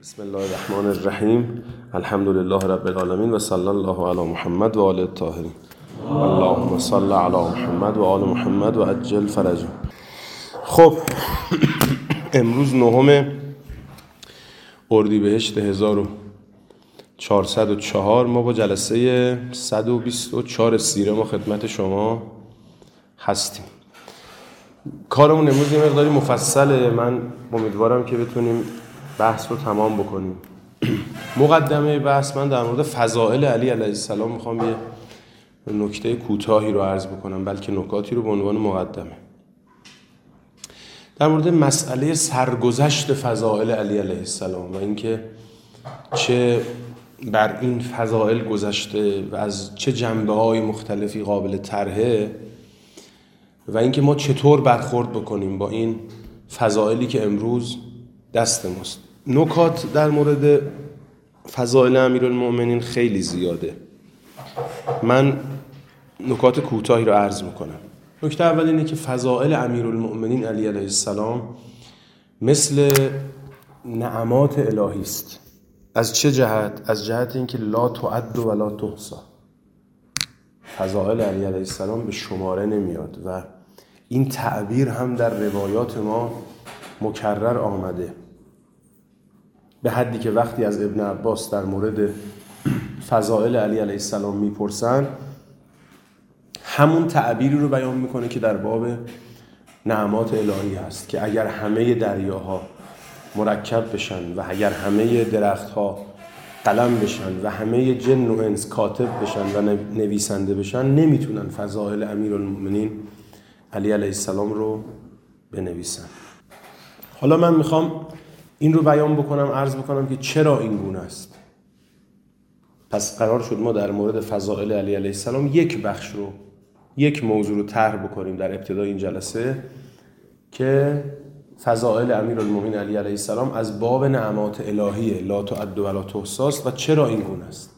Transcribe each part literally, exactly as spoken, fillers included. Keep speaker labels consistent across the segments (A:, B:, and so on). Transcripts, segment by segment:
A: بسم الله الرحمن الرحیم. الحمد لله رب العالمین و صلی الله علی محمد و آل الطاهرین. اللهم صل علی محمد و آل محمد و عجل فرجهم. خب امروز نهم اردیبهشت هزار و چهارصد و چهار ما با جلسه صد و بیست و چهار سیره ما خدمت شما هستیم. کارمون امروز یه مقداری مفصله. من امیدوارم که بتونیم بحث رو تمام بکنیم. مقدمه بحث، من در مورد فضائل علی علیه السلام میخوام یه نکته کوتاهی رو عرض بکنم، بلکه نکاتی رو به عنوان مقدمه. در مورد مسئله سرگذشت فضائل علی علیه السلام و اینکه چه بر این فضائل گذشته و از چه جنبه‌های مختلفی قابل طرحه و اینکه ما چطور برخورد بکنیم با این فضائلی که امروز دست ماست. نکات در مورد فضائل امیرالمؤمنین خیلی زیاده. من نکات کوتاهی رو عرض میکنم. نکته اول اینه که فضائل امیرالمؤمنین علی علیه السلام مثل نعمات الهی است. از چه جهت؟ از جهت اینکه لا تعد و لا تحصی. فضائل علی علیه السلام به شماره نمیاد و این تعبیر هم در روایات ما مکرر آمده، به حدی که وقتی از ابن عباس در مورد فضائل علی علیه السلام میپرسن همون تعبیری رو بیان میکنه که در باب نعمات الهی هست، که اگر همه دریاها مرکب بشن و اگر همه درختها قلم بشن و همه جن و انس کاتب بشن و نویسنده بشن نمیتونن فضائل امیرالمؤمنین علی علیه السلام رو بنویسن. حالا من میخوام این رو بیان بکنم، عرض بکنم که چرا این گونه است. پس قرار شد ما در مورد فضائل علی علیه السلام یک بخش رو، یک موضوع رو طرح بکنیم در ابتدای این جلسه که فضائل امیرالمؤمنین علی علیه السلام از باب نعمات الهیه، لا تعد و لا تحصی است و چرا این گونه است.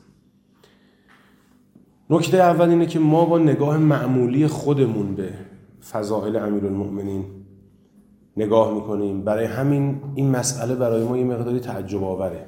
A: نکته اول اینه که ما با نگاه معمولی خودمون به فضائل امیرالمؤمنین نگاه میکنیم، برای همین این مسئله برای ما یه مقداری تعجب آوره،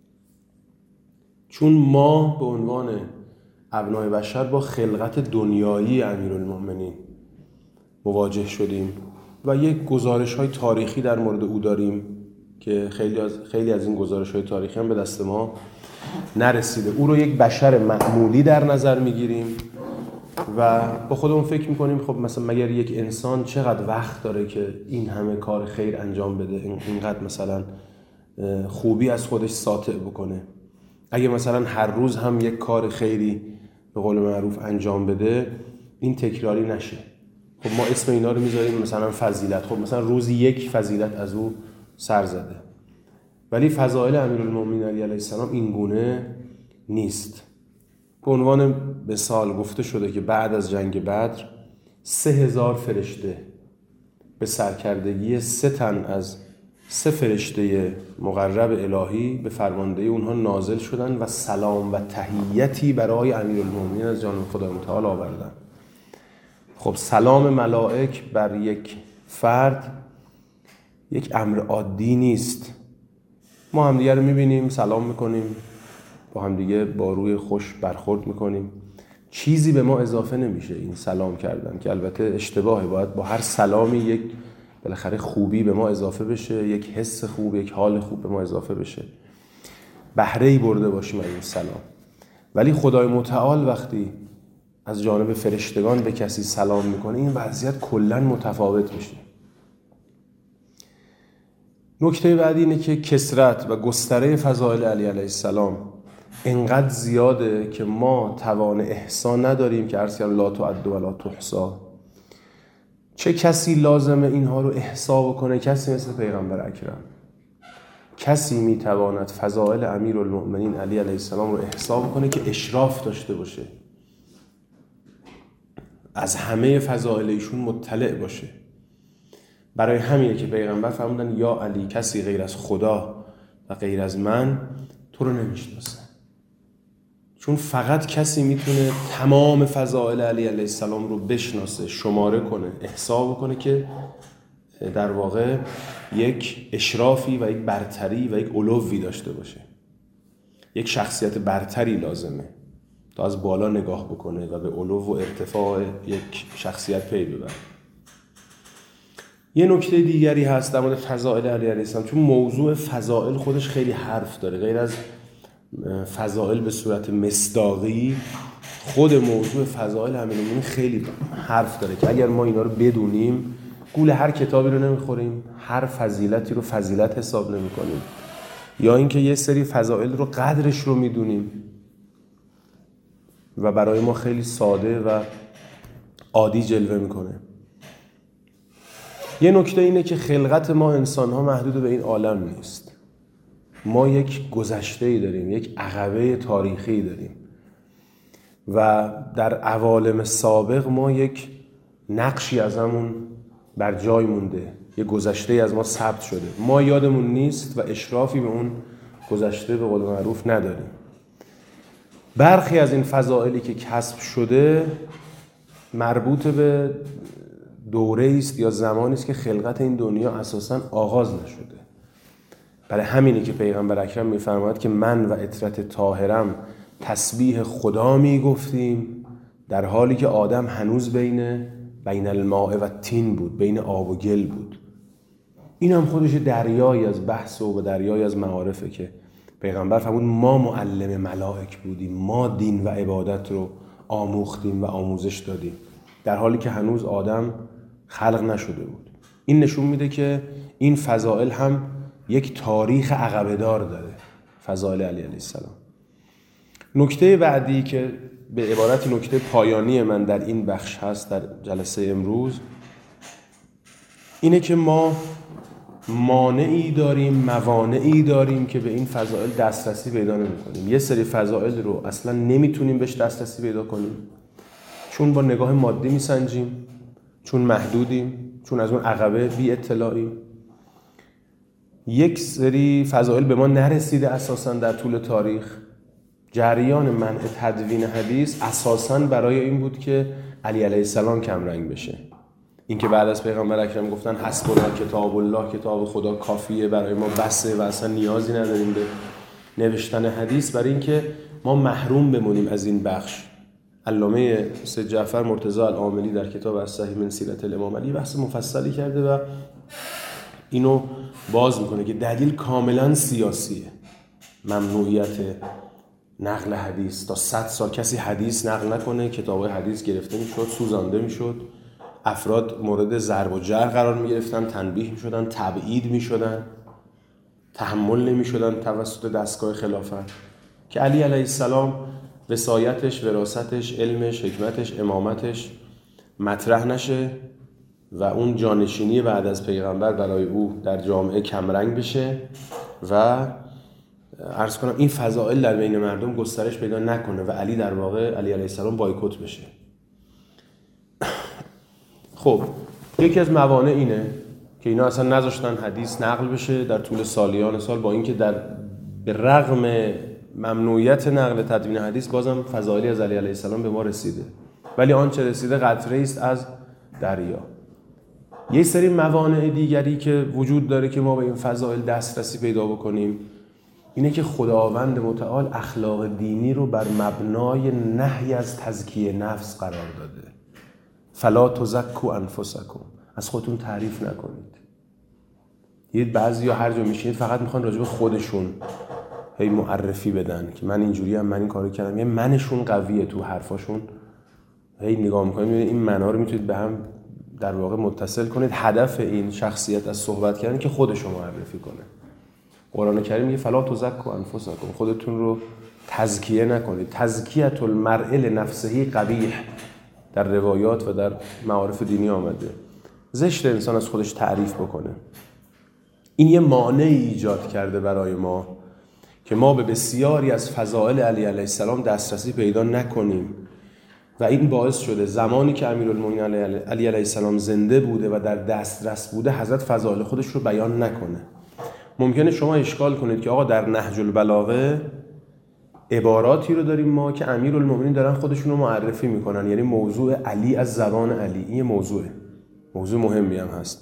A: چون ما به عنوان ابنای بشر با خلقت دنیایی امیرالمؤمنین مواجه شدیم و یک گزارش‌های تاریخی در مورد او داریم که خیلی از خیلی از این گزارش‌های تاریخی هم به دست ما نرسیده. او رو یک بشر معمولی در نظر میگیریم و با خودمون فکر میکنیم خب مثلا مگر یک انسان چقدر وقت داره که این همه کار خیر انجام بده، اینقدر مثلا خوبی از خودش ساطع بکنه. اگه مثلا هر روز هم یک کار خیری به قول معروف انجام بده این تکراری نشه. خب ما اسم اینا رو میذاریم مثلا فضیلت. خب مثلا روزی یک فضیلت از او سر زده. ولی فضائل امیرالمؤمنین علی علیه السلام این گونه نیست. به عنوان مثال گفته شده که بعد از جنگ بدر سه هزار فرشته به سرکردگی سه تن از سه فرشته مقرب الهی به فرماندهی اونها نازل شدن و سلام و تحیتی برای امیرالمؤمنین از جانب خدای متعال آوردن. خب سلام ملائک بر یک فرد یک امر عادی نیست. ما همدیگه رو میبینیم، سلام میکنیم، با همدیگه با روی خوش برخورد میکنیم، چیزی به ما اضافه نمیشه این سلام کردن، که البته اشتباهه. باید با هر سلامی یک بالاخره خوبی به ما اضافه بشه، یک حس خوب، یک حال خوب به ما اضافه بشه، بهره‌ای برده باشیم از این سلام. ولی خدای متعال وقتی از جانب فرشتگان به کسی سلام میکنه این وضعیت کلاً متفاوت میشه. نکته بعدی اینه که کثرت و گستره فضائل علی علیه السلام انقدر زیاده که ما توان احصا نداریم، که عرض کردم لا تعد و لا تحصی. چه کسی لازمه اینها رو احصا بکنه؟ کسی مثل پیغمبر اکرم. کسی میتواند فضائل امیرالمؤمنین علی علیه السلام رو احصا بکنه که اشراف داشته باشه، از همه فضائل ایشون مطلع باشه. برای همینه که پیغمبر فرمودن یا علی کسی غیر از خدا و غیر از من تو رو نمیشناسه، چون فقط کسی میتونه تمام فضائل علی علیه السلام رو بشناسه، شماره کنه، احصا بکنه که در واقع یک اشرافی و یک برتری و یک علوی داشته باشه. یک شخصیت برتری لازمه تا از بالا نگاه بکنه و به علو و ارتفاع یک شخصیت پی ببره. یه نکته دیگری هست در مورد فضائل علی علیه السلام، چون موضوع فضائل خودش خیلی حرف داره. غیر از فضائل به صورت مصداقی، خود موضوع فضائل امیرالمومنین خیلی حرف داره که اگر ما اینا رو بدونیم گول هر کتابی رو نمیخوریم، هر فضیلتی رو فضیلت حساب نمی‌کنیم، یا اینکه یه سری فضائل رو قدرش رو میدونیم و برای ما خیلی ساده و عادی جلوه میکنه. یه نکته اینه که خلقت ما انسان‌ها محدود به این عالم نیست. ما یک گذشته‌ای داریم، یک عقبه تاریخی داریم و در عوالم سابق ما یک نقشی از همون بر جای مونده، یک گذشته‌ای از ما ثبت شده. ما یادمون نیست و اشرافی به اون گذشته به قول معروف نداریم. برخی از این فضائلی که کسب شده مربوط به دوره است یا زمانی است که خلقت این دنیا اساساً آغاز نشده. برای همینه که پیغمبر اکرم می‌فرماید که من و عترت طاهرم تسبیح خدا میگفتیم در حالی که آدم هنوز بین بین الماء و تین بود، بین آب و گل بود. این هم خودش دریایی از بحث و دریایی از معارفه که پیغمبر فرمود ما معلم ملائک بودیم، ما دین و عبادت رو آموختیم و آموزش دادیم در حالی که هنوز آدم خلق نشده بود. این نشون میده که این فضائل هم یک تاریخ عقبه‌دار داره، فضائل علی علیه السلام. نکته بعدی که به عبارت نکته پایانی من در این بخش هست در جلسه امروز اینه که ما مانعی داریم، موانعی داریم که به این فضائل دسترسی پیدا نمی‌کنیم. یه سری فضائل رو اصلا نمیتونیم بهش دسترسی پیدا کنیم چون با نگاه مادی میسنجیم، چون محدودیم، چون از اون عقبه بی اطلاعیم. یک سری فضائل به ما نرسیده اساسا در طول تاریخ. جریان منع تدوین حدیث اساساً برای این بود که علی علیه السلام کم رنگ بشه. این که بعد از پیغمبر اکرم گفتن حسبنا کتاب الله، کتاب خدا کافیه برای ما، بسه و اصلا نیازی نداریم به نوشتن حدیث، برای اینکه ما محروم بمونیم از این بخش. علامه سید جعفر مرتضی العاملی در کتاب الصحیح من سیرت الامام علی بحث مفصلی کرده و اینو باز میکنه که دلیل کاملا سیاسیه. ممنوعیت نقل حدیث، تا صد سال کسی حدیث نقل نکنه، کتاب‌های حدیث گرفته میشد، سوزانده میشد، افراد مورد ضرب و جرح قرار میگرفتن، تنبیه میشدن، تبعید میشدن، تحمل نمیشدن توسط دستگاه خلافت. که علی علیه السلام وصایتش، وراثتش، علمش، حکمتش، امامتش مطرح نشه و اون جانشینی بعد از پیغمبر برای او در جامعه کمرنگ بشه و عرض کنم این فضائل در بین مردم گسترش پیدا نکنه و علی در واقع علی علیه السلام بایکوت بشه. خب یکی از موانع اینه که اینا اصلا نذاشتن حدیث نقل بشه در طول سالیان سال، با اینکه در به رغم ممنوعیت نقل تدوین حدیث بازم فضائلی از علی علیه السلام به ما رسیده، ولی آنچه رسیده قطره است از دریا. یه سری موانع دیگری که وجود داره که ما به این فضائل دسترسی پیدا بکنیم اینه که خداوند متعال اخلاق دینی رو بر مبنای نهی از تزکیه نفس قرار داده. فلا تزکوا انفسکم، از خودتون تعریف نکنید. یه بعضیا هر جا میشینید فقط میخوان راجع به خودشون هی معرفی بدن که من اینجوری ام، من این کارو کردم. یه منشون قویه تو حرفاشون، هی نگاه میکنید این منا رو میتونید به هم در واقع متصل کنید. هدف این شخصیت از صحبت کردن که خودشو معرفی کنه. قرآن کریم میگه فلا تزکوا انفسکم، خودتون رو تزکیه نکنید. تزکیه المرء لنفسه قبیح در روایات و در معارف دینی آمده. زشت انسان از خودش تعریف بکنه. این یه مانعی ایجاد کرده برای ما که ما به بسیاری از فضائل علی علیه السلام دسترسی پیدا نکنیم و این باعث شده زمانی که امیرالمومنین علی علیه السلام زنده بوده و در دسترس بوده حضرت فضائل خودش رو بیان نکنه. ممکنه شما اشکال کنید که آقا در نهج البلاغه عباراتی رو داریم ما که امیرالمومنین دارن خودشون رو معرفی میکنن، یعنی موضوع علی از زبان علی. این موضوع موضوع مهمی هم هست.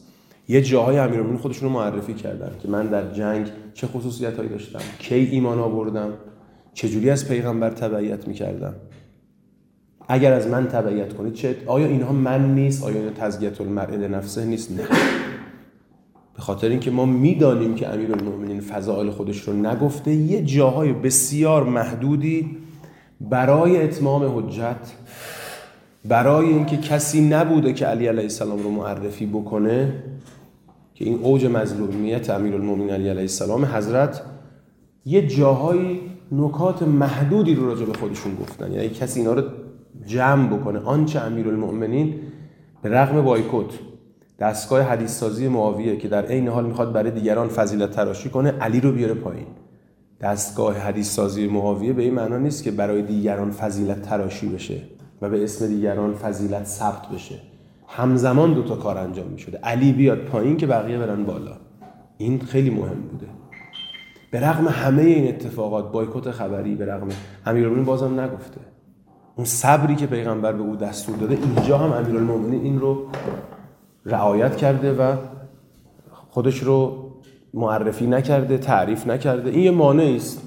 A: یه جاهای امیرالمومنین خودشون رو معرفی کردن که من در جنگ چه خصوصیتایی داشتم، کی ایمان آوردم، چجوری از پیغمبر تبعیت میکردم، اگر از من تبعیت کنید چه، آیا اینها من نیست؟ آیا این تزکیة المرء لنفسه نیست؟ نه، به خاطر اینکه ما میدانیم که امیرالمومنین فضائل خودش رو نگفته، یه جاهای بسیار محدودی برای اتمام حجت، برای اینکه کسی نبوده که علی علیه السلام رو معرفی بکنه، که این اوج مظلومیت امیرالمومنین علی علیه السلام، حضرت یه جاهای نکات محدودی رو راجع به خودشون گفتن، یعنی کسی اینا رو جمع بکنه. آنچه امیرالمومنین به رغم بایکوت دستگاه حدیث سازی معاویه که در عین حال میخواد برای دیگران فضیلت تراشی کنه، علی رو بیاره پایین. دستگاه حدیث سازی معاویه به این معنا نیست که برای دیگران فضیلت تراشی بشه و به اسم دیگران فضیلت ثبت بشه، همزمان دو تا کار انجام میشده، علی بیاد پایین که بقیه برن بالا. این خیلی مهم بوده. به رغم همه این اتفاقات، بایکوت خبری، به رغم امیرالمومنین بازم نگفته. اون صبری که پیغمبر به او دستور داده، اینجا هم امیرالمومنین این رو رعایت کرده و خودش رو معرفی نکرده، تعریف نکرده. این یه مانعی است.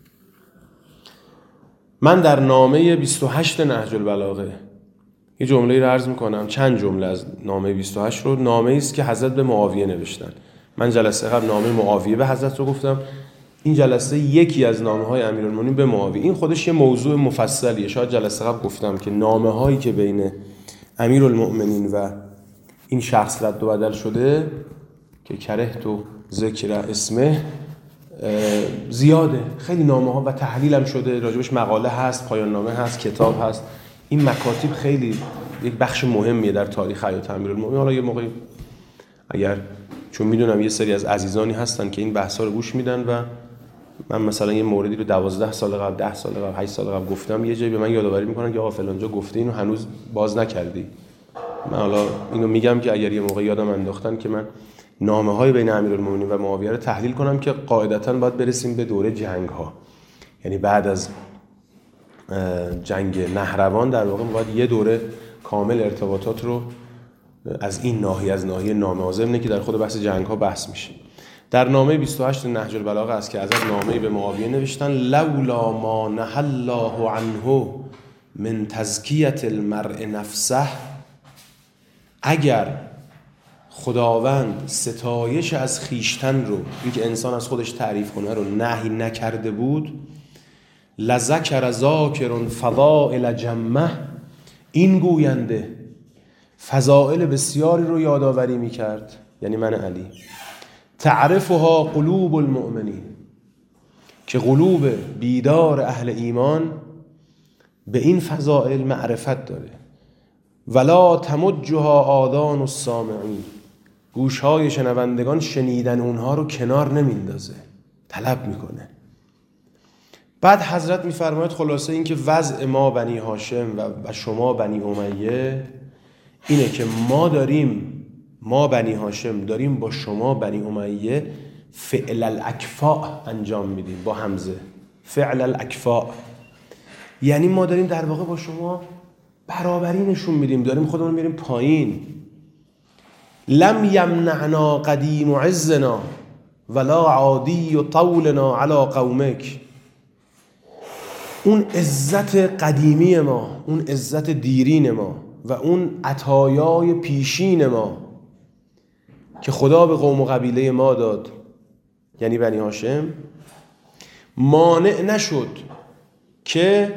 A: من در نامه بیست و هشت نهج البلاغه یه جمله رو عرض میکنم، چند جمله از نامه بیست و هشت رو. نامه است که حضرت به معاویه نوشتن. من جلسه قبل نامه معاویه به حضرت رو گفتم، این جلسه یکی از نامه‌های امیرالمومنین به معاویه. این خودش یه موضوع مفصلیه. شاید جلسه قبل گفتم که نامه‌هایی که بین امیرالمومنین و این شخص رد و بدل شده که کرهت و ذکر اسمه زیاده، خیلی نامه‌ها و تحلیل هم شده، راجبش مقاله هست، پایان نامه هست، کتاب هست. این مکاتب خیلی یک بخش مهمیه در تاریخ حیات امیرالمومنین. حالا یه موقعی اگر، چون میدونم یه سری از عزیزانی هستن که این بحثا رو گوش میدن و من مثلا یه موردی رو دوازده سال قبل، ده سال قبل، هشت سال قبل گفتم، یه جایی به من یادآوری میکنن که آقا فلان جا گفته اینو هنوز باز نکردی. من حالا اینو میگم که اگر یه موقع یادم انداختن که من نامه‌های بین امیرالمومنین و معاویه رو تحلیل کنم که قاعدتاً باید برسیم به دوره جنگ‌ها، یعنی بعد از جنگ نهروان در واقع باید یه دوره کامل ارتباطات رو از این ناحیه، از ناحیه نامه آزمه که در خود بحث جنگ‌ها بحث میشه. در نامه بیست و هشت نهج البلاغه است که از نامه‌ای به معاویه نوشتن: لولا ما نهى الله عنه من تزکیة المرء نفسه، اگر خداوند ستایش از خیشتن رو، اینکه انسان از خودش تعریف کنه رو نهی نکرده بود، لذکر ذاکر فضائل جمه، این گوینده فضائل بسیاری رو یادآوری میکرد، یعنی من علی، تعرفها قلوب المؤمنین، که قلوب بیدار اهل ایمان به این فضائل معرفت داره. ولا تمجها آذان السامعین، گوشهای شنوندگان شنیدن اونها رو کنار نمیندازه، طلب میکنه. بعد حضرت میفرماید خلاصه این که وضع ما بنی هاشم و شما بنی امیه اینه که ما داریم، ما بنی هاشم داریم با شما بنی امیه فعل الاکفاء انجام میدیم، با همزه، فعل الاکفاء، یعنی ما داریم در واقع با شما برابری نشون میدیم، داریم خودمون میریم پایین. لم یمنعنا قدیم عزنا ولا عادی و طولنا علی قومک، اون عزت قدیمی ما، اون عزت دیرین ما و اون عطایای پیشین ما که خدا به قوم و قبیله ما داد، یعنی بنی هاشم، مانع نشد که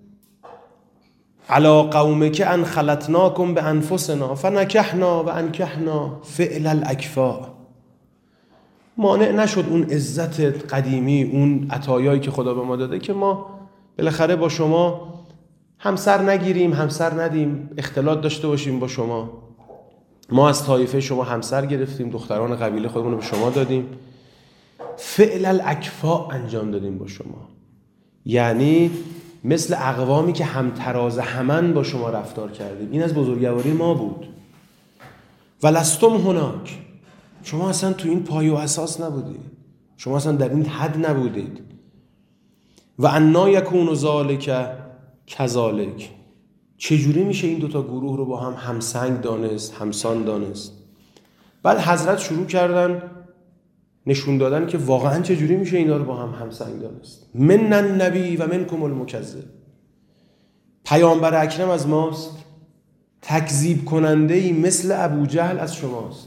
A: علا قومک ان خلطناکم به انفسنا فنکحنا و انکحنا فعل الاکفاء، مانع نشد اون عزت قدیمی، اون عطایایی که خدا به ما داده که ما بالاخره با شما همسر نگیریم، همسر ندیم، اختلاط داشته باشیم با شما. ما از طایفه شما همسر گرفتیم، دختران قبیله خودمون رو به شما دادیم، فعل الاکفاء انجام دادیم با شما، یعنی مثل اقوامی که همتراز همن با شما رفتار کردیم. این از بزرگواری ما بود. ولستم هناک، شما اصلا تو این پایه و اساس نبودید، شما اصلا در این حد نبودید. و انا یکون ذالک کذالک، چجوری میشه این دوتا گروه رو با هم همسنگ دانست، همسان دانست؟ بعد حضرت شروع کردن نشون دادن که واقعا چجوری میشه اینا رو با هم همسنگ دانست. من النبی و منکم المکذب، پیامبر اکرم از ماست، تکذیب کننده ای مثل ابو جهل از شماست.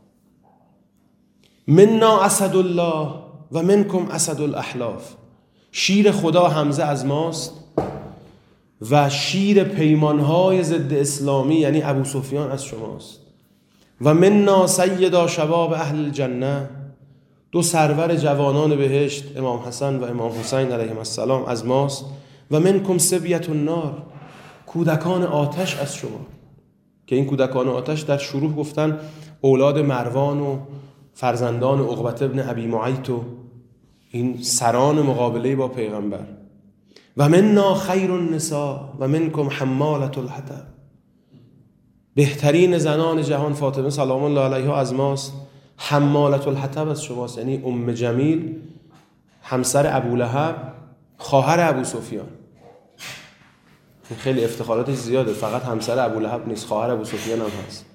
A: منا اسد الله و منکم اسد الاحلاف، شیر خدا حمزه از ماست و شیر پیمانهای ضد اسلامی یعنی ابو سفیان از شماست. و منا سیدا شباب اهل الجنه، دو سرور جوانان بهشت امام حسن و امام حسین علیهم السلام از ماست. و منکم سبیت النار، کودکان آتش از شما، که این کودکان آتش در شروع گفتن اولاد مروان و فرزندان عقبه ابن ابی معیط و این سران مقابله با پیغمبر. و منا خیر النساء و منکم حمالة الحطب، بهترین زنان جهان فاطمه سلام الله علیها از ماست، حمالة الحطب از شماست، یعنی ام جمیل همسر ابولهب خواهر ابو سفیان. این خیلی افتخاراتش زیاده، فقط همسر ابولهب نیست، خواهر ابو سفیان هم هست.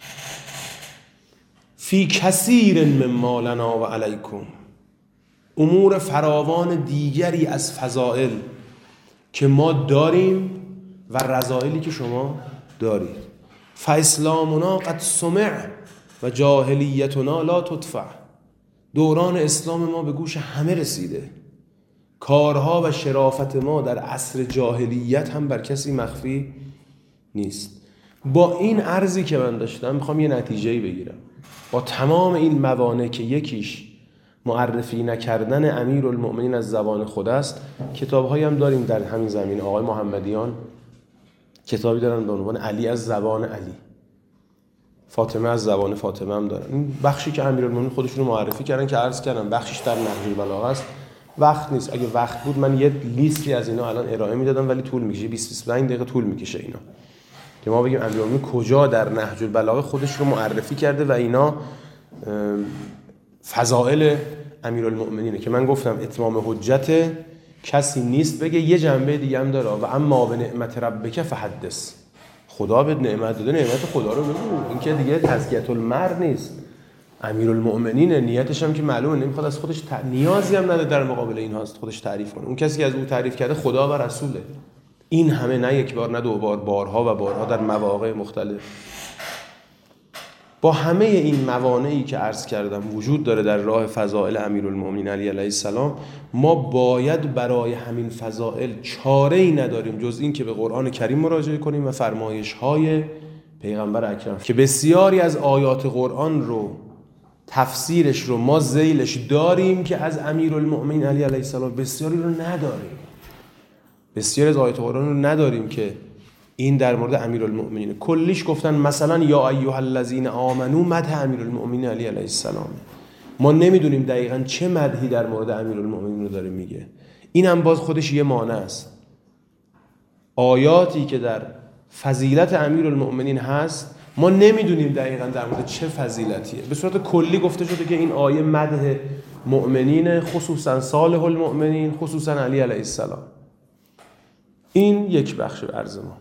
A: فی کثیر مما لنا و علیکم، امور فراوان دیگری از فضائل که ما داریم و رذائلی که شما دارید. فاسلامنا قد سمع و جاهلیتنا لا تدفع، دوران اسلام ما به گوش همه رسیده، کارها و شرافت ما در عصر جاهلیت هم بر کسی مخفی نیست. با این عرضی که من داشتم میخوام یه نتیجه‌ای بگیرم. با تمام این موانع که یکیش معرفی نکردن امیرالمؤمنین از زبان خود است، کتاب‌هایی هم داریم در همین زمین. آقای محمدیان کتابی دارن به عنوان علی از زبان علی، فاطمه از زبان فاطمه هم دارن. این بخشی که امیرالمؤمنین خودشون رو معرفی کردن که عرض کردم بخشش در نهج البلاغه است. وقت نیست، اگه وقت بود من یه لیستی از اینا الان ارائه میدادم، ولی طول میکشه، بیست بیست و پنج دقیقه طول میکشه اینا که ما بگیم امیرالمؤمنین کجا در نهج البلاغه خودش رو معرفی کرده و اینا فضائل امیرالمؤمنینه که من گفتم اتمام حجت کسی نیست بگه یه جنبه دیگه هم داره. و اما به نعمت ربک فحدث، خدا به نعمت داده، نعمت خدا رو بگو. این که دیگه تزکیة المرء نیست، امیرالمؤمنین نیتش هم که معلومه نمیخواد از خودش ت... نیازی هم نداره در مقابل این هاست خودش تعریف کنه. اون کسی که از او تعریف کرده خدا و رسوله. این همه نه یک بار نه دو بار، بارها و بارها در مواقع مختلف. با همه این موانعی که عرض کردم وجود داره در راه فضائل امیرالمؤمنین علی علیه السلام، ما باید برای همین فضائل چاره‌ای نداریم جز این که به قرآن کریم مراجعه کنیم و فرمایش‌های پیغمبر اکرم که بسیاری از آیات قرآن رو تفسیرش رو ما ذیلش داریم که از امیرالمؤمنین علی علیه السلام بسیاری رو نداریم. بسیاری از آیات قرآن رو نداریم که این در مورد امیرالمؤمنین. کلیش گفتن مثلا یا ایها الذین آمنو مدح امیرالمؤمنین علی علیه السلام. ما نمیدونیم دقیقاً چه مدحی در مورد امیرالمؤمنین رو داره میگه. این هم باز خودش یه مانع است. آیاتی که در فضیلت امیرالمؤمنین هست ما نمیدونیم دقیقاً در مورد چه فضیلتیه. به صورت کلی گفته شده که این آیه مدح مؤمنین، خصوصا صالح المؤمنین، خصوصا علی علیه السلام. این یک بخش عرض ما.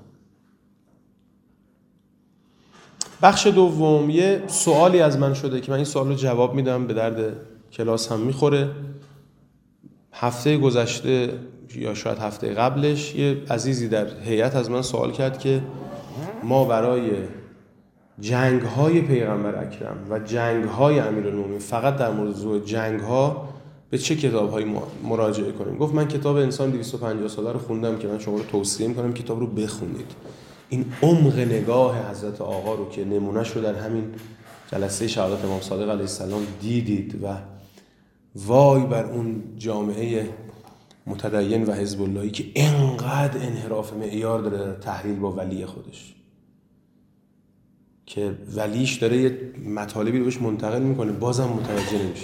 A: بخش دوم، یه سوالی از من شده که من این سوال رو جواب میدم، به درد کلاس هم میخوره. هفته گذشته یا شاید هفته قبلش یه عزیزی در هیئت از من سوال کرد که ما برای جنگ‌های پیغمبر اکرم و جنگ‌های امیرالمؤمنین فقط در موضوع جنگ‌ها به چه کتاب‌هایی مراجعه کنیم. گفت من کتاب انسان دویست و پنجاه ساله رو خوندم که من شما رو توصیه می‌کنم کتاب رو بخونید. این عمق نگاه حضرت آقا رو که نمونه‌اش رو در همین جلسه شهادت امام صادق علیه السلام دیدید و وای بر اون جامعه متدین و حزب اللهی که انقدر انحراف معیار داره در تحلیل با ولی خودش، که ولیش داره یه مطالبی رو بهش منتقل میکنه بازم متوجه نمیشه.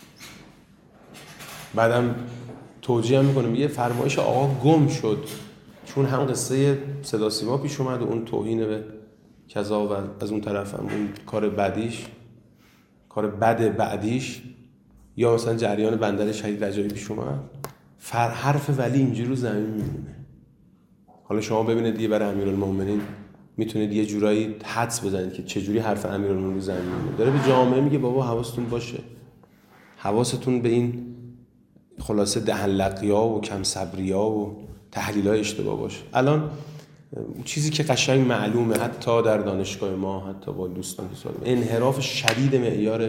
A: بعدم توجیه هم میکنه میگه فرمایش آقا گم شد چون هم قصه صدا سیما پیش اومد و اون توهین به کذا و از اون طرف هم اون کار بعدیش کار بد بعدیش یا مثلا جریان بندر شهید رجایی پیش اومد. فر حرف ولی اینجوری رو زمین میمونه. حالا شما ببینید دیگه برای امیرالمؤمنین میتونید یه جورایی حدس بزنید که چجوری حرف امیرالمومنین زمین میاد. داره به جامعه میگه بابا حواستون باشه، حواستون به این خلاصه دهن‌لقی‌ها و کم صبری‌ها و تحلیل‌های اشتباه باشه. الان چیزی که قشنگ معلومه حتی در دانشگاه ما، حتی با دوستان که سوال، انحراف شدید معیار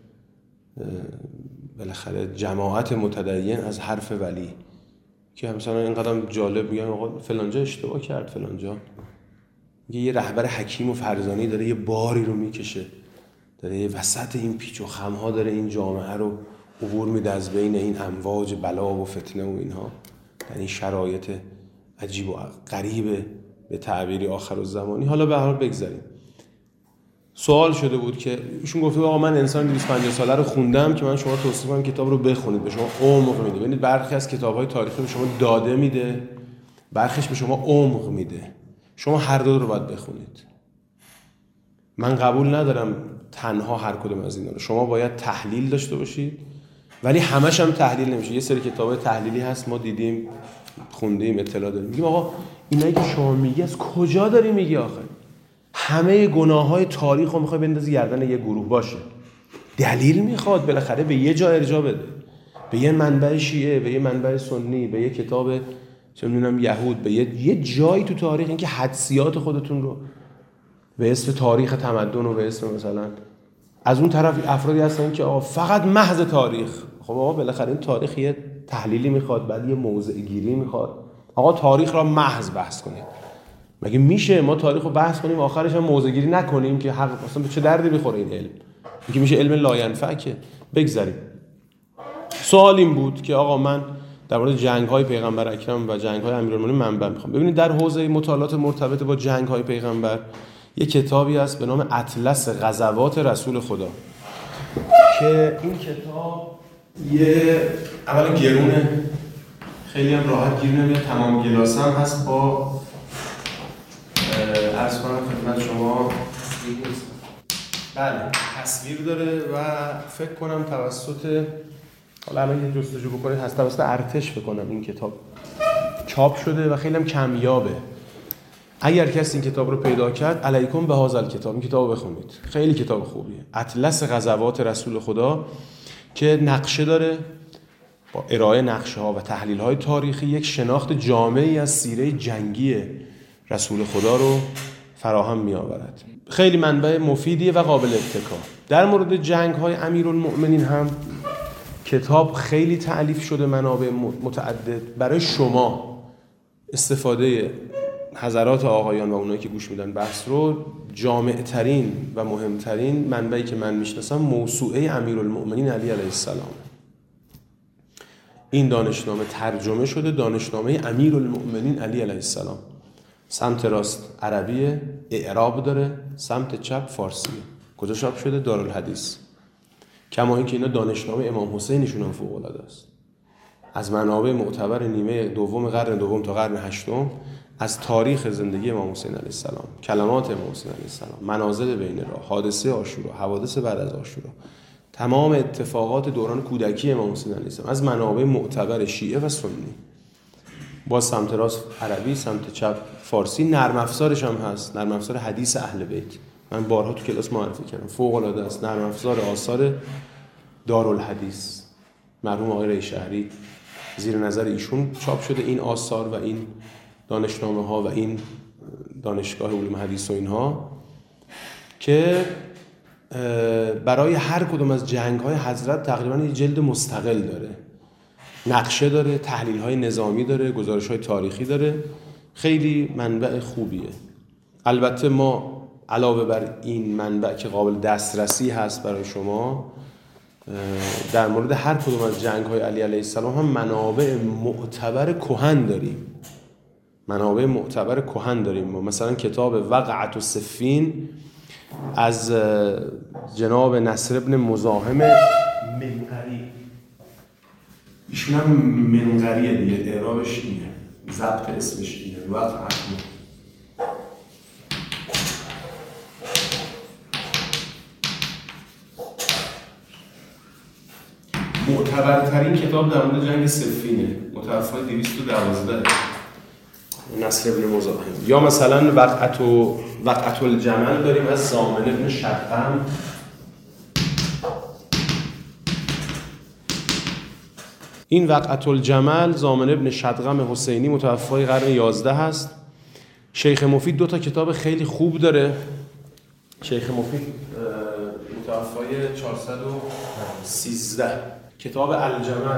A: بالاخره جماعت متدین از حرف ولی که مثلا اینقدر جالب میگن آقا فلانجا اشتباه کرد، فلانجا میگه یه رهبر حکیم و فرزانه‌ای داره یه باری رو میکشه، داره یه وسط این پیچ و خم‌ها داره این جامعه رو عبور میده از بین این امواج بلا و فتنه و اینها در این شرایط عجیب و غریب به تعبیری آخرالزمانی. حالا به هر حال بگذاریم. سوال شده بود که ایشون گفته آقا من انسان دویست و پنجاه ساله رو خوندم که من شما توصیه کنم کتاب رو بخونید، به شما عمق میده. ببینید برخی از کتاب‌های تاریخی به شما داده میده، برخیش به شما عمق میده. شما هر دو رو باید بخونید. من قبول ندارم تنها هر کدوم از اینا رو. شما باید تحلیل داشته باشید، ولی همش هم تحلیل نمیشه. یه سری کتاب‌های تحلیلی هست ما دیدیم، خوندیم، اطلاع داریم. میگیم آقا اینایی که شما میگی از کجا داری میگی آخه؟ همه گناه‌های تاریخ رو میخوای بندازی گردن یه گروه باشه. دلیل میخواد بالاخره به یه جا ارجاع بده. به یه منبع شیعه، به یه منبع سنی، به یه کتاب چه میدونم یهود، به یه یه جایی تو تاریخ، اینکه حدسیات خودتون رو به اسم تاریخ تمدن و به اسم مثلا از اون طرف افرادی هستن که آقا فقط محض تاریخ. خب آقا بالاخره این تاریخ یه تحلیلی میخواد، بعد یه موضع گیری میخواد. آقا تاریخ را محض بحث کنید. مگه میشه ما تاریخ رو بحث کنیم آخرش هم موضع گیری نکنیم که حق اصلا به چه دردی میخوره این علم؟ میگه میشه علم لاینفع که بگذاریم. سوال این بود که آقا من در مورد جنگ‌های پیغمبر اکرم و جنگ‌های امیرالمومنین منبع میخوام. ببینید در حوزه مطالعات مرتبط با جنگ‌های پیغمبر یک کتابی هست به نام اطلس غزوات رسول خدا که این کتاب یه اولا گرونه، خیلی هم راحت گیر نمیاد، تمام گلاس هم هست. با عرض کنم خدمت شما بله تصویر داره و فکر کنم توسط، حالا الان یه جستجو بکنید، هست توسط ارتش بکنم این کتاب چاپ شده و خیلی هم کمیابه. اگر کسی این کتاب رو پیدا کرد علیکم به هذا الکتاب، این کتاب رو بخونید، خیلی کتاب خوبیه. اطلس غزوات رسول خدا که نقشه داره، با ارائه نقشه ها و تحلیل های تاریخی یک شناخت جامعی از سیره جنگی رسول خدا رو فراهم می آورد. خیلی منبع مفیدیه و قابل اتکا. در مورد جنگ های امیرالمؤمنین هم کتاب خیلی تألیف شده، منابع متعدد. برای شما استفاده حضرات آقایان و اونایی که گوش میدن بحث رو، جامع ترین و مهمترین منبعی که من میشناسم موسوعه امیرالمؤمنین علی علیه السلام. این دانشنامه ترجمه شده، دانشنامه امیرالمؤمنین علی علیه السلام. سمت راست عربیه، اعراب داره، سمت چپ فارسیه. کجا چاپ شده؟ دارالحدیث. کما اینکه اینا دانشنامه امام حسینشون هم فوق العاده است. از منابع معتبر نیمه دوم قرن دوم تا قرن هشتم، از تاریخ زندگی امام حسین علیه السلام، کلمات امام حسین علیه السلام، منازل بین راه، حادثه عاشورا، حوادث بعد از عاشورا، تمام اتفاقات دوران کودکی امام حسین علیه السلام از منابع معتبر شیعه و سنی. با سمت راست عربی، سمت چپ فارسی. نرم افزارش هم هست، نرم افزار حدیث اهل بیت. من بارها تو کلاس معرفی کردم، فوق العاده است. نرم افزار آثار دارالحدیث مرحوم آقای ریشهری، زیر نظر ایشون چاپ شده این آثار و این دانشنامه ها و این دانشگاه علوم حدیث و اینها، که برای هر کدوم از جنگ های حضرت تقریبا یه جلد مستقل داره، نقشه داره، تحلیل های نظامی داره، گزارش های تاریخی داره. خیلی منبع خوبیه. البته ما علاوه بر این منبع که قابل دسترسی هست برای شما، در مورد هر کدوم از جنگ های علی علیه السلام هم منابع معتبر کهن داریم. منابع معتبر کهن داریم. مثلا کتاب وقعت الصفین از جناب نصر ابن مزاحم منقری، ایشون هم منقریه دیگه، اعرابش اینه، ضبط اسمش اینه، وقعت. معتبرترین کتاب در مورد جنگ صفینه، متوفای دویست و دوازده. نصر ابن مزاحم. یا مثلا وقعت و وقعت الجمل داریم از ضامن ابن شدغم. این وقعت الجمل ضامن ابن شدغم حسینی متوفای قرن یازده هست. شیخ مفید دو تا کتاب خیلی خوب داره. شیخ مفید متوفای چهارصد و سیزده، کتاب الجمل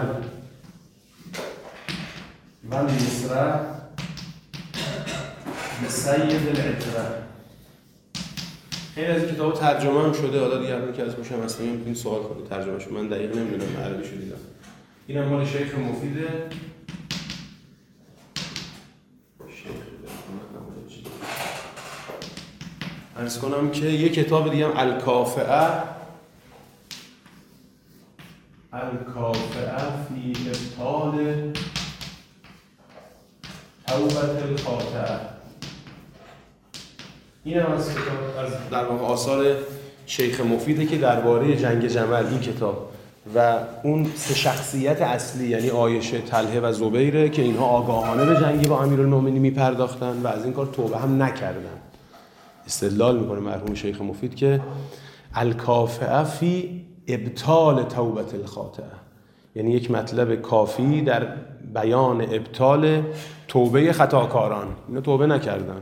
A: و مصرع به سید العطره. خیلی از این کتاب ترجمه هم شده. حالا دیگه همین که از گوشم اصلا میتونید سوال کنید ترجمهشو، من دقیق نمیدونم، عربی شو دیدم. این هم مال شیخ مفیده. عرض کنم که یک کتاب دیگه هم الکافئه الکافئه فی ابطال توبة الخاطئه. این هم از کتاب از در واقع آثار شیخ مفیده که درباره جنگ جمل این کتاب و اون سه شخصیت اصلی یعنی عایشه، طلحه و زبیره که اینها آگاهانه به جنگی با امیرالمومنین میپرداختن و از این کار توبه هم نکردن. استدلال میکنه مرحوم شیخ مفید که الکافئه فی ابطال توبة الخاطئه، یعنی یک مطلب کافی در بیان ابطال توبه خطاکاران. اینا توبه نکردن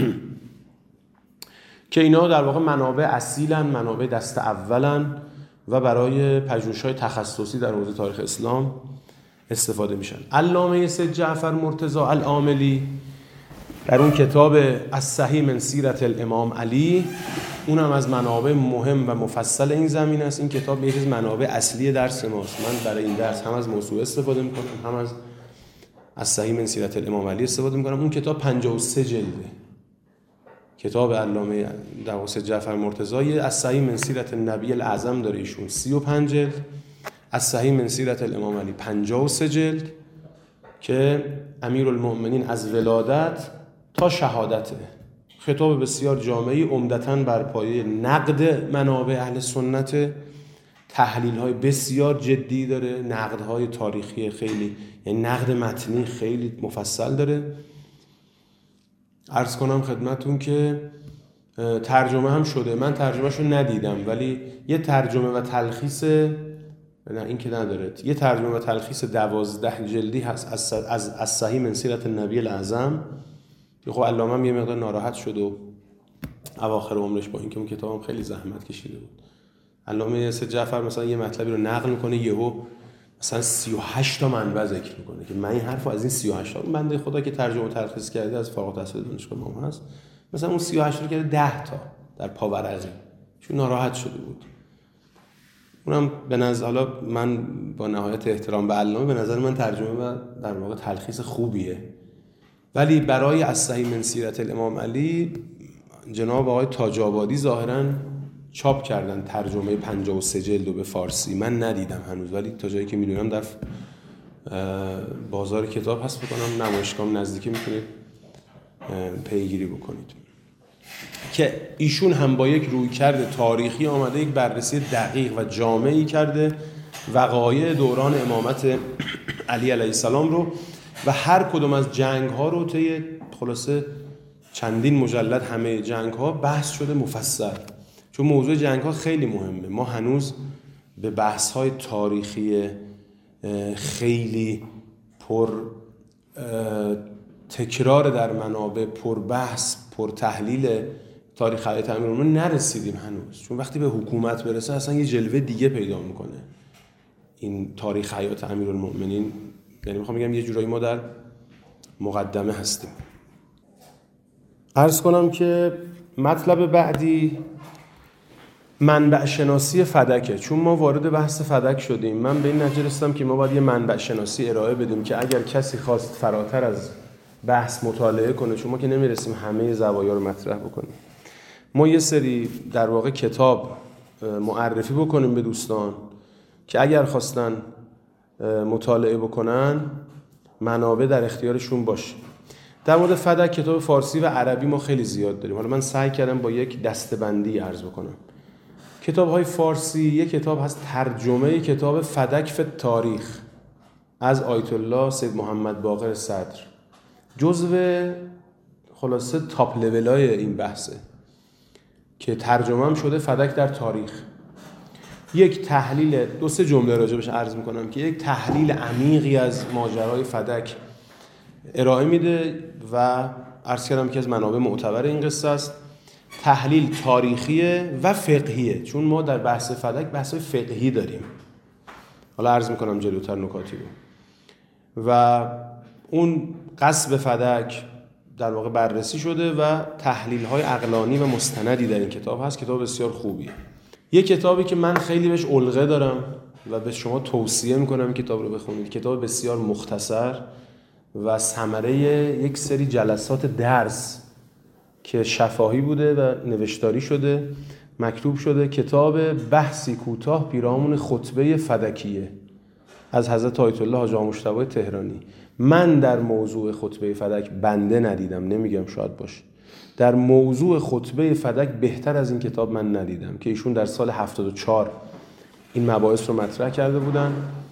A: که اینا در واقع منابع اصیلن، منابع دست اولن و برای پژوهش‌های تخصصی در حوزه تاریخ اسلام استفاده میشن. علامه سید جعفر مرتضی العاملی در اون کتاب الصحیح من سیرت الامام علی، اونم از منابع مهم و مفصل این زمینه است. این کتاب یکی از منابع اصلی درس ماست. من برای این درس هم از موضوع استفاده میکنم، هم از الصحیح من سیرت الامام علی استفاده میکنم. اون کتاب پنجاه و سه جلده. کتاب علامه سید جعفر مرتضی الصحیح من سیرت النبی الاعظم داره ایشون سی و پنج جلد، الصحیح من سیرت الامام علی پنجاه و سه جلد که امیرالمؤمنین از ولادت تا شهادته. خطاب بسیار جامعی، عمدتاً بر پایه نقد منابع اهل سنت، تحلیل‌های بسیار جدی داره، نقدهای تاریخی خیلی، یعنی نقد متنی خیلی مفصل داره. عرض کنم خدمتون که ترجمه هم شده. من ترجمهشو ندیدم ولی یه ترجمه و تلخیص، نه این که نداره، یه ترجمه و تلخیص دوازده جلدی هست از از از صحیح من سیرت النبی الاعظم که خب علامه هم یه مقدار ناراحت شد و اواخر عمرش با اینکه اون کتابم خیلی زحمت کشیده بود. علامه سید جعفر مثلا یه مطلبی رو نقل میکنه، یهو مثلا سی و هشت تا منبع ذکر میکنه که من این حرفو از این سی و هشت تا بنده خدا که ترجمه و تلخیص کرده از فارغ التحصیل دانشگاه ما هست، مثلا اون سی و هشت رو کرده ده تا در پاورقی، چون ناراحت شده بود. اونم به نظر، حالا من با نهایت احترام به علامه، به نظر من ترجمه و در واقع تلخیص خوبیه، ولی برای الصحیح من سیرت الامام علی جناب آقای تاج آبادی ظاهراً چاپ کردن ترجمه پنجاه و سه جلد به فارسی. من ندیدم هنوز، ولی تا جایی که میدونم در بازار کتاب هست، بکنم نمایشگاه نزدیکی میتونید پیگیری بکنید. که ایشون هم با یک رویکرد تاریخی آمده یک بررسی دقیق و جامعی کرده وقایع دوران امامت علی علیه السلام رو و هر کدوم از جنگ ها رو طی خلاصه چندین مجلد همه جنگ ها بحث شده مفصل، چون موضوع جنگ ها خیلی مهمه. ما هنوز به بحث های تاریخی خیلی پر تکرار در منابع، پر بحث، پر تحلیل تاریخ حیات امیرالمومنین نرسیدیم هنوز، چون وقتی به حکومت برسه اصلا یه جلوه دیگه پیدا میکنه این تاریخ حیات امیرالمومنین. یعنی میخوام بگم یه جورایی ما در مقدمه هستیم. عرض کنم که مطلب بعدی منبع شناسی فدکه. چون ما وارد بحث فدک شدیم، من به این نتیجه رسیدم که ما باید یه منبع شناسی ارائه بدیم که اگر کسی خواست فراتر از بحث مطالعه کنه، چون ما که نمیرسیم همه زوایا رو مطرح بکنیم، ما یه سری در واقع کتاب معرفی بکنیم به دوستان که اگر خواستن مطالعه بکنن منابع در اختیارشون باشه. در مورد فدک کتاب فارسی و عربی ما خیلی زیاد داریم. حالا من سعی کردم با یک دسته‌بندی عرض بکنم. کتاب‌های فارسی، یک کتاب هست ترجمه کتاب فدک فی تاریخ از آیت الله سید محمد باقر صدر جزو خلاصه تاپ لولای این بحثه که ترجمه هم شده فدک در تاریخ. یک تحلیل دو سه جمله راجبش عرض میکنم که یک تحلیل عمیقی از ماجرای فدک ارائه میده و عرض کردم که از منابع معتبر این قصه است. تحلیل تاریخیه و فقهیه، چون ما در بحث فدک بحث فقهی داریم. حالا عرض میکنم جلوتر نکاتی رو. و اون غصب فدک در واقع بررسی شده و تحلیل‌های عقلانی و مستندی در این کتاب هست. کتاب بسیار خوبیه. یه کتابی که من خیلی بهش علقه دارم و به شما توصیه میکنم این کتاب رو بخونید. کتاب بسیار مختصر و ثمره یک سری جلسات درس که شفاهی بوده و نوشتاری شده، مکتوب شده. کتاب بحثی کوتاه پیرامون خطبه فدکیه از حضرت آیت الله حاج آقا مجتبی تهرانی. من در موضوع خطبه فدک بنده ندیدم، نمیگم شاید باشه، در موضوع خطبه فدک بهتر از این کتاب من ندیدم که ایشون در سال هفتاد و چهار این مباحث رو مطرح کرده بودن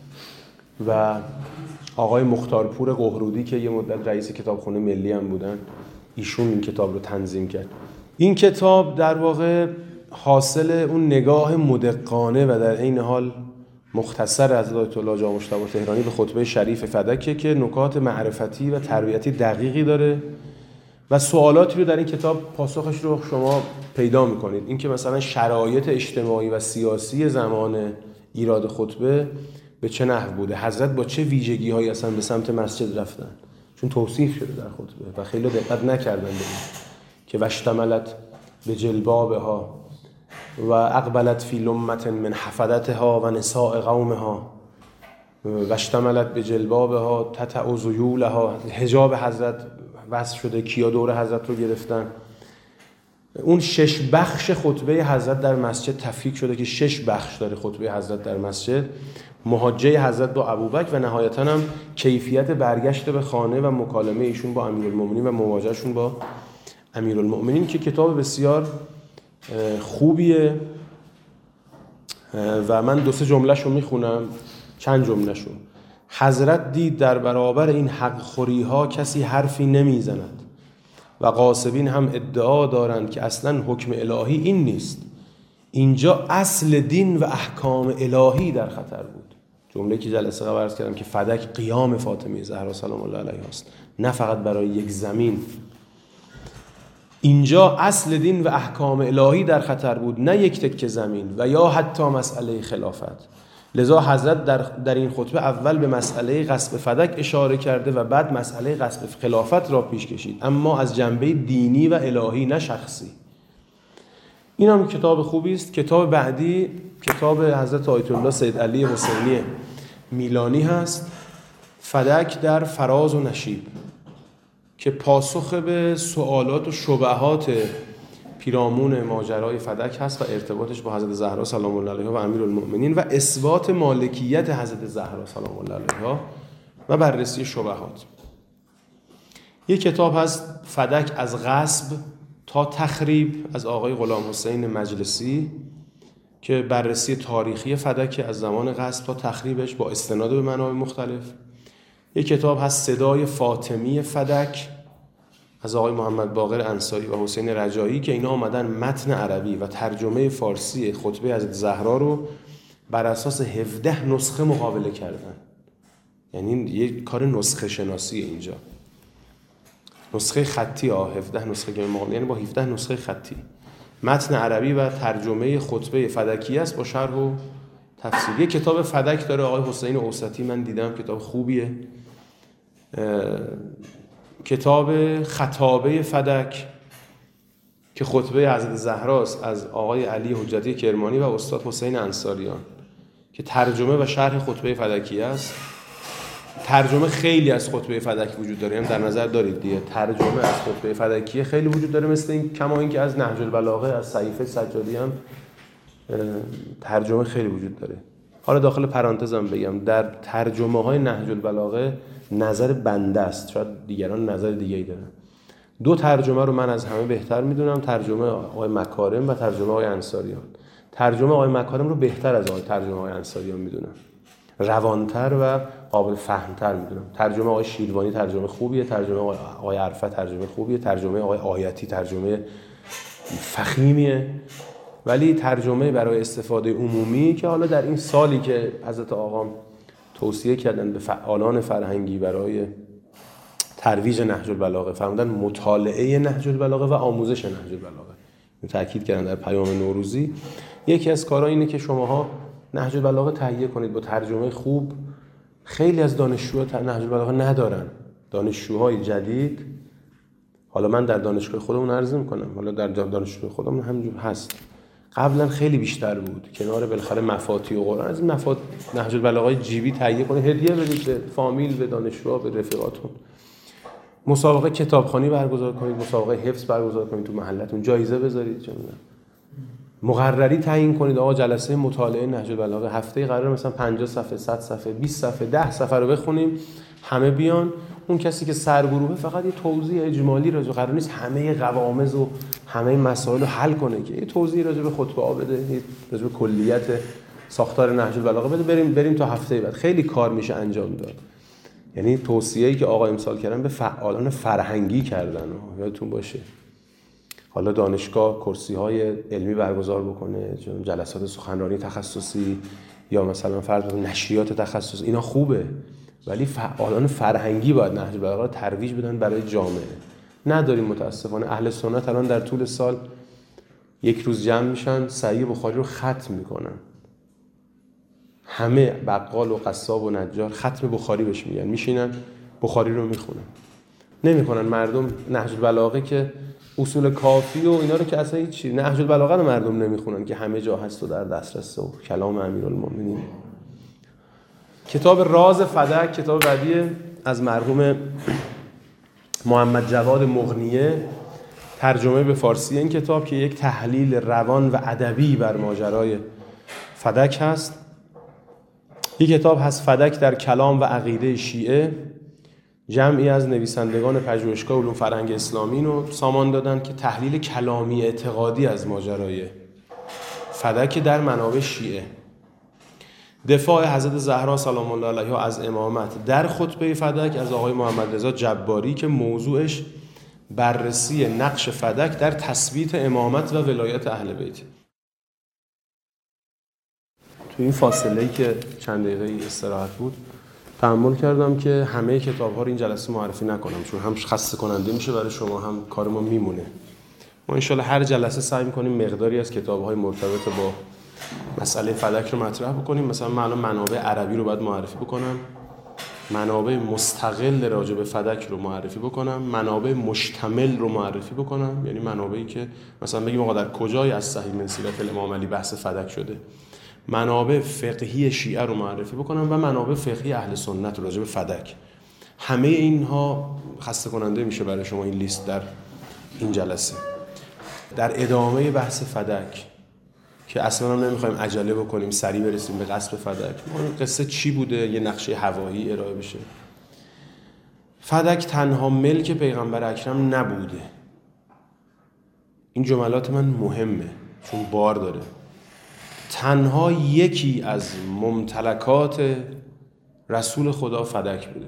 A: و آقای مختارپور قهرودی که یه مدت رئیس کتابخونه ملی هم بودن، ایشون این کتاب رو تنظیم کرد. این کتاب در واقع حاصل اون نگاه مدقانه و در عین حال مختصر از آیت الله حاج آقا مجتبی تهرانی به خطبه شریف فدکه که نکات معرفتی و تربیتی دقیقی داره و سوالاتی رو در این کتاب پاسخش رو شما پیدا میکنید. این که مثلا شرایط اجتماعی و سیاسی زمان ایراد خطبه به چه نحو بوده، حضرت با چه ویژگی هایی اصلا به سمت مسجد رفتن، چون توصیف شده در خطبه و خیلی دقت نکردن به این که وشتملت به جلبابها و اقبلت فی لمت من حفدتها و نساء قومها وشتملت به جلبابها تتع ذیولها. حجاب حضرت وصف شده، کیا دور حضرت رو گرفتن. اون شش بخش خطبه حضرت در مسجد تفکیک شده که شش بخش داره خطبه حضرت در مسجد. محاجه حضرت با ابوبکر و نهایتاً هم کیفیت برگشت به خانه و مکالمه ایشون با امیرالمومنین و مواجهشون با امیرالمومنین که کتاب بسیار خوبیه و من دو سه جمله‌شو میخونم، چند جمله‌شو. حضرت دید در برابر این حق خوری ها کسی حرفی نمیزند و غاصبین هم ادعا دارند که اصلا حکم الهی این نیست، اینجا اصل دین و احکام الهی در خطر بود. جمله که جلسه قبل عرض کردم که فدک قیام فاطمه زهرا سلام الله علیها است، نه فقط برای یک زمین. اینجا اصل دین و احکام الهی در خطر بود، نه یک تکه زمین و یا حتی مسئله خلافت. لذا حضرت در, در این خطبه اول به مسئله غصب فدک اشاره کرده و بعد مسئله غصب خلافت را پیش کشید، اما از جنبه دینی و الهی نه شخصی. این هم کتاب خوبی است. کتاب بعدی کتاب حضرت آیت الله سید علی حسینی میلانی هست، فدک در فراز و نشیب، که پاسخ به سوالات و شبهات پیرامون ماجرای فدک هست و ارتباطش با حضرت زهرا سلام الله علیها و امیرالمؤمنین و اثبات مالکیت حضرت زهرا سلام الله علیها و بررسی شبهات. یک کتاب هست فدک از غصب تا تخریب از آقای غلام حسین مجلسی که بررسی تاریخی فدک از زمان غصب تا تخریبش با استناد به منابع مختلف. یک کتاب هست صدای فاطمی فدک از آقای محمد باقر انصاری و حسین رجایی که اینا آمدن متن عربی و ترجمه فارسی خطبه حضرت زهرا رو بر اساس هفده نسخه مقابله کردن. یعنی یک کار نسخه شناسی اینجا، نسخه خطی ها، هفده نسخه که مقابله، یعنی با هفده نسخه خطی متن عربی و ترجمه خطبه فدکی است با شرح و تفسیر. یک کتاب فدک داره آقای حسین اوسطی، من دیدم کتاب خوبیه. کتاب خطابه فدک که خطبه حضرت زهراست از آقای علی حجتی کرمانی و استاد حسین انصاریان که ترجمه و شرح خطبه فدکی است. ترجمه خیلی از خطبه فدک وجود داره، هم در نظر دارید دیگه، ترجمه از خطبه فدکی خیلی وجود داره، مثل این کما این که از نهج البلاغه از صحیفه سجادی هم ترجمه خیلی وجود داره. حالا داخل پرانتزم بگم در ترجمه های نهج البلاغه نظر بنده است، شاید دیگران نظر دیگه‌ای دارن. دو ترجمه رو من از همه بهتر میدونم، ترجمه آقای مکارم و ترجمه آقای انصاریان. ترجمه آقای مکارم رو بهتر از آقای ترجمه آقای انصاریان میدونم روانتر و قابل فهمتر میدونم. ترجمه آقای شیروانی ترجمه خوبیه، ترجمه آقای عرفت ترجمه خوبیه، ترجمه آقای آیتی ترجمه فخیمیه، ولی ترجمه برای استفاده عمومی که حالا در این سالی که حضرت آقا توصیه کردن به فعالان فرهنگی برای ترویج نهج البلاغه، فرمودن مطالعه نهج البلاغه و آموزش نهج البلاغه، تاکید کردن در پیام نوروزی یکی از کارها اینه که شماها نهج البلاغه تهیه کنید با ترجمه خوب. خیلی از دانشجوها نهج البلاغه ندارن، دانشجوهای جدید. حالا من در دانشگاه خودمون عرض میکنم، حالا در دانشگاه خودمون همینجور هست، قبلا خیلی بیشتر بود. کنار بالاخره مفاتی و قرآن، از این مفات نهج البلاغه جیبی تهیه کنید، هدیه بدید به فامیل، به دانشجوها، به رفیقاتون. مسابقه کتابخوانی برگزار کنید، مسابقه حفظ برگزار کنید تو محلتون، جایزه بذارید، چه می‌دونم مقرری تعیین کنید. آقا جلسه مطالعه نهج البلاغه هفته قرار مثلا پنجاه صفحه، صد صفحه، بیست صفحه، ده صفحه رو بخونیم، همه بیان. اون کسی که سرگروهه فقط یه توضیح اجمالی راجع، قرار نیست همه قوامض و همه مسائل رو حل کنه که یه توضیح راجع به خطبه ها بده، راجع به کلیت ساختار نهج البلاغه بده، بریم بریم تا هفته بعد. خیلی کار میشه انجام داد. یعنی توصیه‌ای که آقا امسال کردن به فعالان فرهنگی کردن، یادتون باشه. حالا دانشگاه کرسی‌های علمی برگزار بکنه، جلسات سخنرانی تخصصی یا مثلا فرض نشریات تخصصی، اینا خوبه، ولی فعالان فرهنگی باید نهج البلاغه رو ترویج بدن برای جامعه. نداریم متاسفانه. اهل سنت الان در طول سال یک روز جمع میشن، صحیح بخاری رو ختم میکنن. همه بقال و قصاب و نجار ختم بخاری بهش میگن، میشینن بخاری رو میخونن. نمیکنن مردم نهج البلاغه که اصول کافی و اینا رو که اصلا هیچی، نهج البلاغه رو مردم نمیخونن که همه جا هست و در دسترس و کلام امیرالمومنین. کتاب راز فدک، کتاب بعدی از مرحوم محمد جواد مغنیه، ترجمه به فارسی این کتاب که یک تحلیل روان و ادبی بر ماجرای فدک هست. یک کتاب هست فدک در کلام و عقیده شیعه، جمعی از نویسندگان پژوهشگاه علوم فرهنگ اسلامی رو سامان دادن که تحلیل کلامی اعتقادی از ماجرای فدک در منابع شیعه. دفاع حضرت زهرا سلام الله علیها از امامت در خطبه فدک از آقای محمد رضا جباری که موضوعش بررسی نقش فدک در تثبیت امامت و ولایت اهل بیت. تو این فاصله‌ای که چند دقیقه استراحت بود تأمل کردم که همه کتاب‌ها رو این جلسه معرفی نکنم، چون هم خسته کننده میشه برای شما، هم کار ما میمونه. ما انشالله هر جلسه سعی می‌کنیم مقداری از کتاب‌های مرتبط با مسئله فدک رو مطرح بکنیم. مثلا من الان منابع عربی رو باید معرفی بکنم، منابع مستقل راجع به فدک رو معرفی بکنم، منابع مشتمل رو معرفی بکنم، یعنی منابعی که مثلا بگیم آقا در کجای از صحیح من سیرت الامام علی بحث فدک شده، منابع فقهی شیعه رو معرفی بکنم و منابع فقهی اهل سنت راجع به فدک. همه اینها خسته کننده میشه برای شما این لیست در این جلسه. در ادامه بحث فدک که اصلا هم نمیخوایم عجله بکنیم سریع برسیم به قصب فدک، قصه چی بوده، یه نقشه هوایی ارائه بشه. فدک تنها ملک پیغمبر اکرم نبوده. این جملات من مهمه چون بار داره. تنها یکی از ممتلکات رسول خدا فدک بوده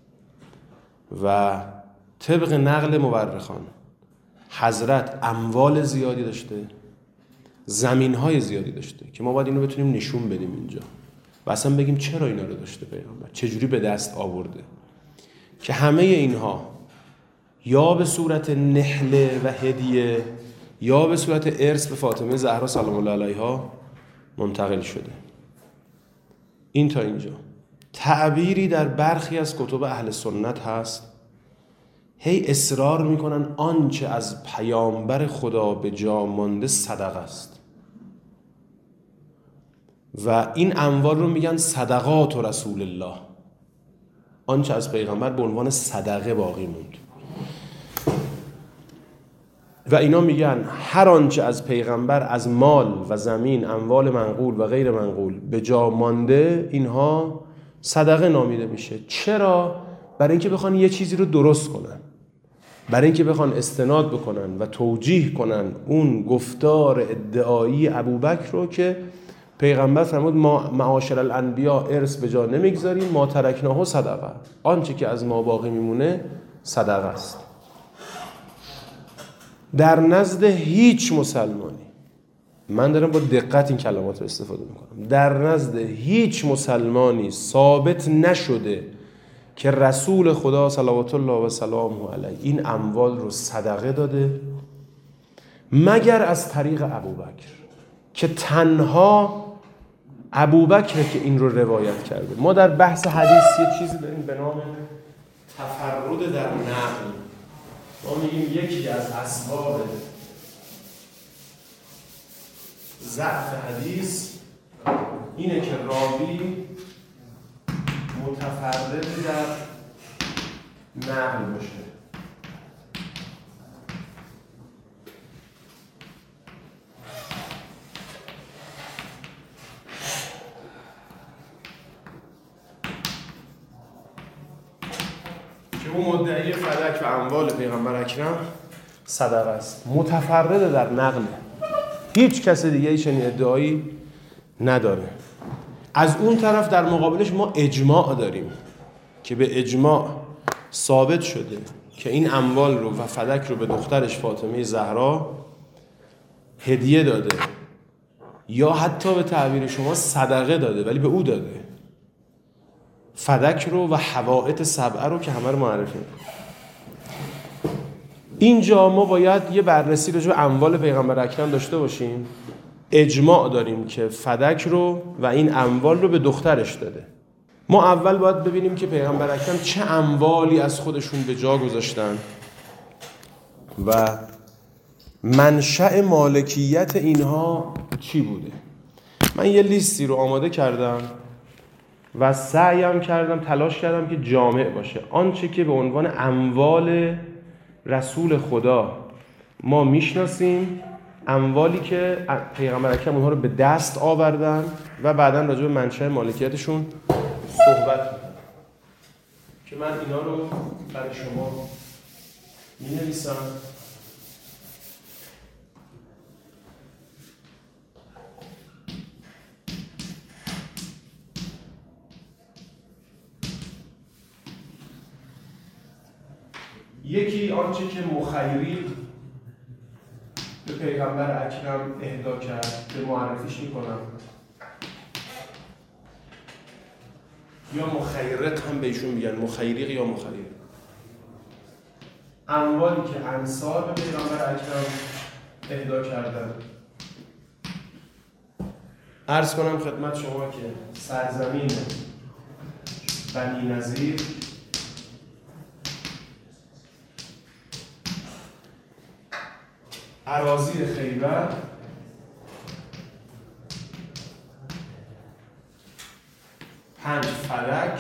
A: و طبق نقل مورخان حضرت اموال زیادی داشته، زمین‌های زیادی داشته که ما باید اینو بتونیم نشون بدیم اینجا و اصلا بگیم چرا اینا رو داشته پیغمبر، چجوری به دست آورده، که همه اینها یا به صورت نحله و هدیه یا به صورت ارث به فاطمه زهرا سلام الله علیها منتقل شده. این تا اینجا. تعبیری در برخی از کتب اهل سنت هست هی اصرار میکنن آنچه از پیامبر خدا به جا مانده صدقه است و این اموال رو میگن صدقات و رسول الله، آنچه از پیغمبر به عنوان صدقه باقی موند. و اینا میگن هر آنچه از پیغمبر از مال و زمین، اموال منقول و غیر منقول به جا مانده، اینها صدقه نامیده میشه. چرا؟ برای اینکه بخوان یه چیزی رو درست کنن، برای اینکه بخوان استناد بکنن و توجیه کنن اون گفتار ادعایی ابوبکر رو که پیغمبر فرمود ما معاشر الانبیا ارث به جا نمیگذاریم، ما ترکناه صدقه، آنچه که از ما باقی میمونه صدقه است. در نزد هیچ مسلمانی، من دارم با دقت این کلمات رو استفاده میکنم، در نزد هیچ مسلمانی ثابت نشده که رسول خدا صلوات الله و سلامه علیه این اموال رو صدقه داده مگر از طریق ابوبکر، که تنها ابوبکر که این رو روایت کرده. ما در بحث حدیث یه چیزی داریم به نام تفرد در نقل. ما میگیم یکی از اسباب ضعف حدیث اینه که راوی متفرد در نقل باشه. که اون مدعی فلک و اموال پیغمبر اکرم صدقه است، متفرد در نقل، هیچ کس دیگه ای چنین ادعایی نداره. از اون طرف در مقابلش ما اجماع داریم که به اجماع ثابت شده که این اموال رو و فدک رو به دخترش فاطمه زهرا هدیه داده یا حتی به تعبیر شما صدقه داده، ولی به او داده. فدک رو و حوائط سبعه رو که همه رو معرفی می‌کنه. اینجا ما باید یه بررسی راجع به اموال پیغمبر اکرم داشته باشیم. اجماع داریم که فدک رو و این اموال رو به دخترش داده. ما اول باید ببینیم که پیغمبر اکرم چه اموالی از خودشون به جا گذاشتن و منشأ مالکیت اینها چی بوده. من یه لیستی رو آماده کردم و سعیم کردم، تلاش کردم که جامع باشه. آنچه که به عنوان اموال رسول خدا ما میشناسیم، اموالی که پیغمبر اکرم اونها رو به دست آوردن و بعداً راجع به منشأ مالکیتشون صحبت می‌کنم که من اینا رو برای شما می‌نویسم. یکی آنچه که مخیری به پیغمبر اکرم اهدا کرد به معرفیش میکنم، یا مخیرق هم بهشون میگن، مخیریق یا مخیرق. اموالی که انصار به پیغمبر اکرم اهدا کردن. عرض کنم خدمت شما که سرزمین بنی نظیر اراضی خیبر پنج فلک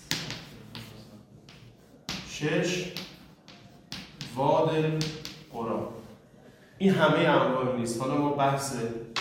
A: شش وادل قرا، این همه اموال نیست. حالا ما بحث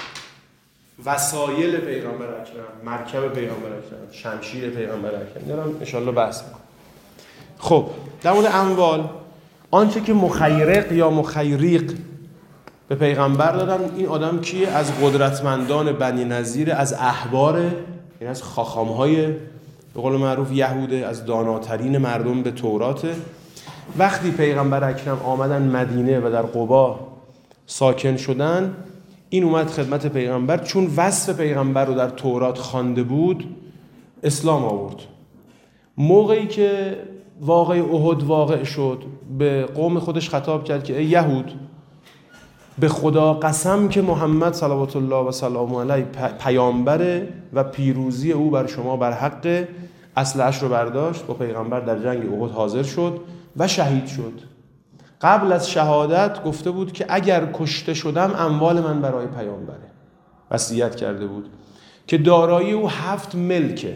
A: وسایل پیغمبر اکرم، مرکب پیغمبر اکرم، شمشیر پیغمبر اکرم دارم ان شاء الله بحث می‌کنم. خب در مورد اموال، آنچه که مخیرق یا مخیریق به پیغمبر دادن، این آدم کیه؟ از قدرتمندان بنی نظیر، از احبار، یعنی از خاخام‌های به قول معروف یهوده، از داناترین مردم به توراته. وقتی پیغمبر اکرم آمدن مدینه و در قبا ساکن شدن، این اومد خدمت پیغمبر، چون وصف پیغمبر رو در تورات خوانده بود اسلام آورد. موقعی که واقعه احد واقع شد، به قوم خودش خطاب کرد که ای یهود، به خدا قسم که محمد صلوات الله و سلامه علیه پیامبره و پیروزی او بر شما بر حق. اسلحه‌اش رو برداشت، با پیغمبر در جنگ احد حاضر شد و شهید شد. قبل از شهادت گفته بود که اگر کشته شدم اموال من برای پیامبره. وصیت کرده بود که دارایی او هفت ملکه.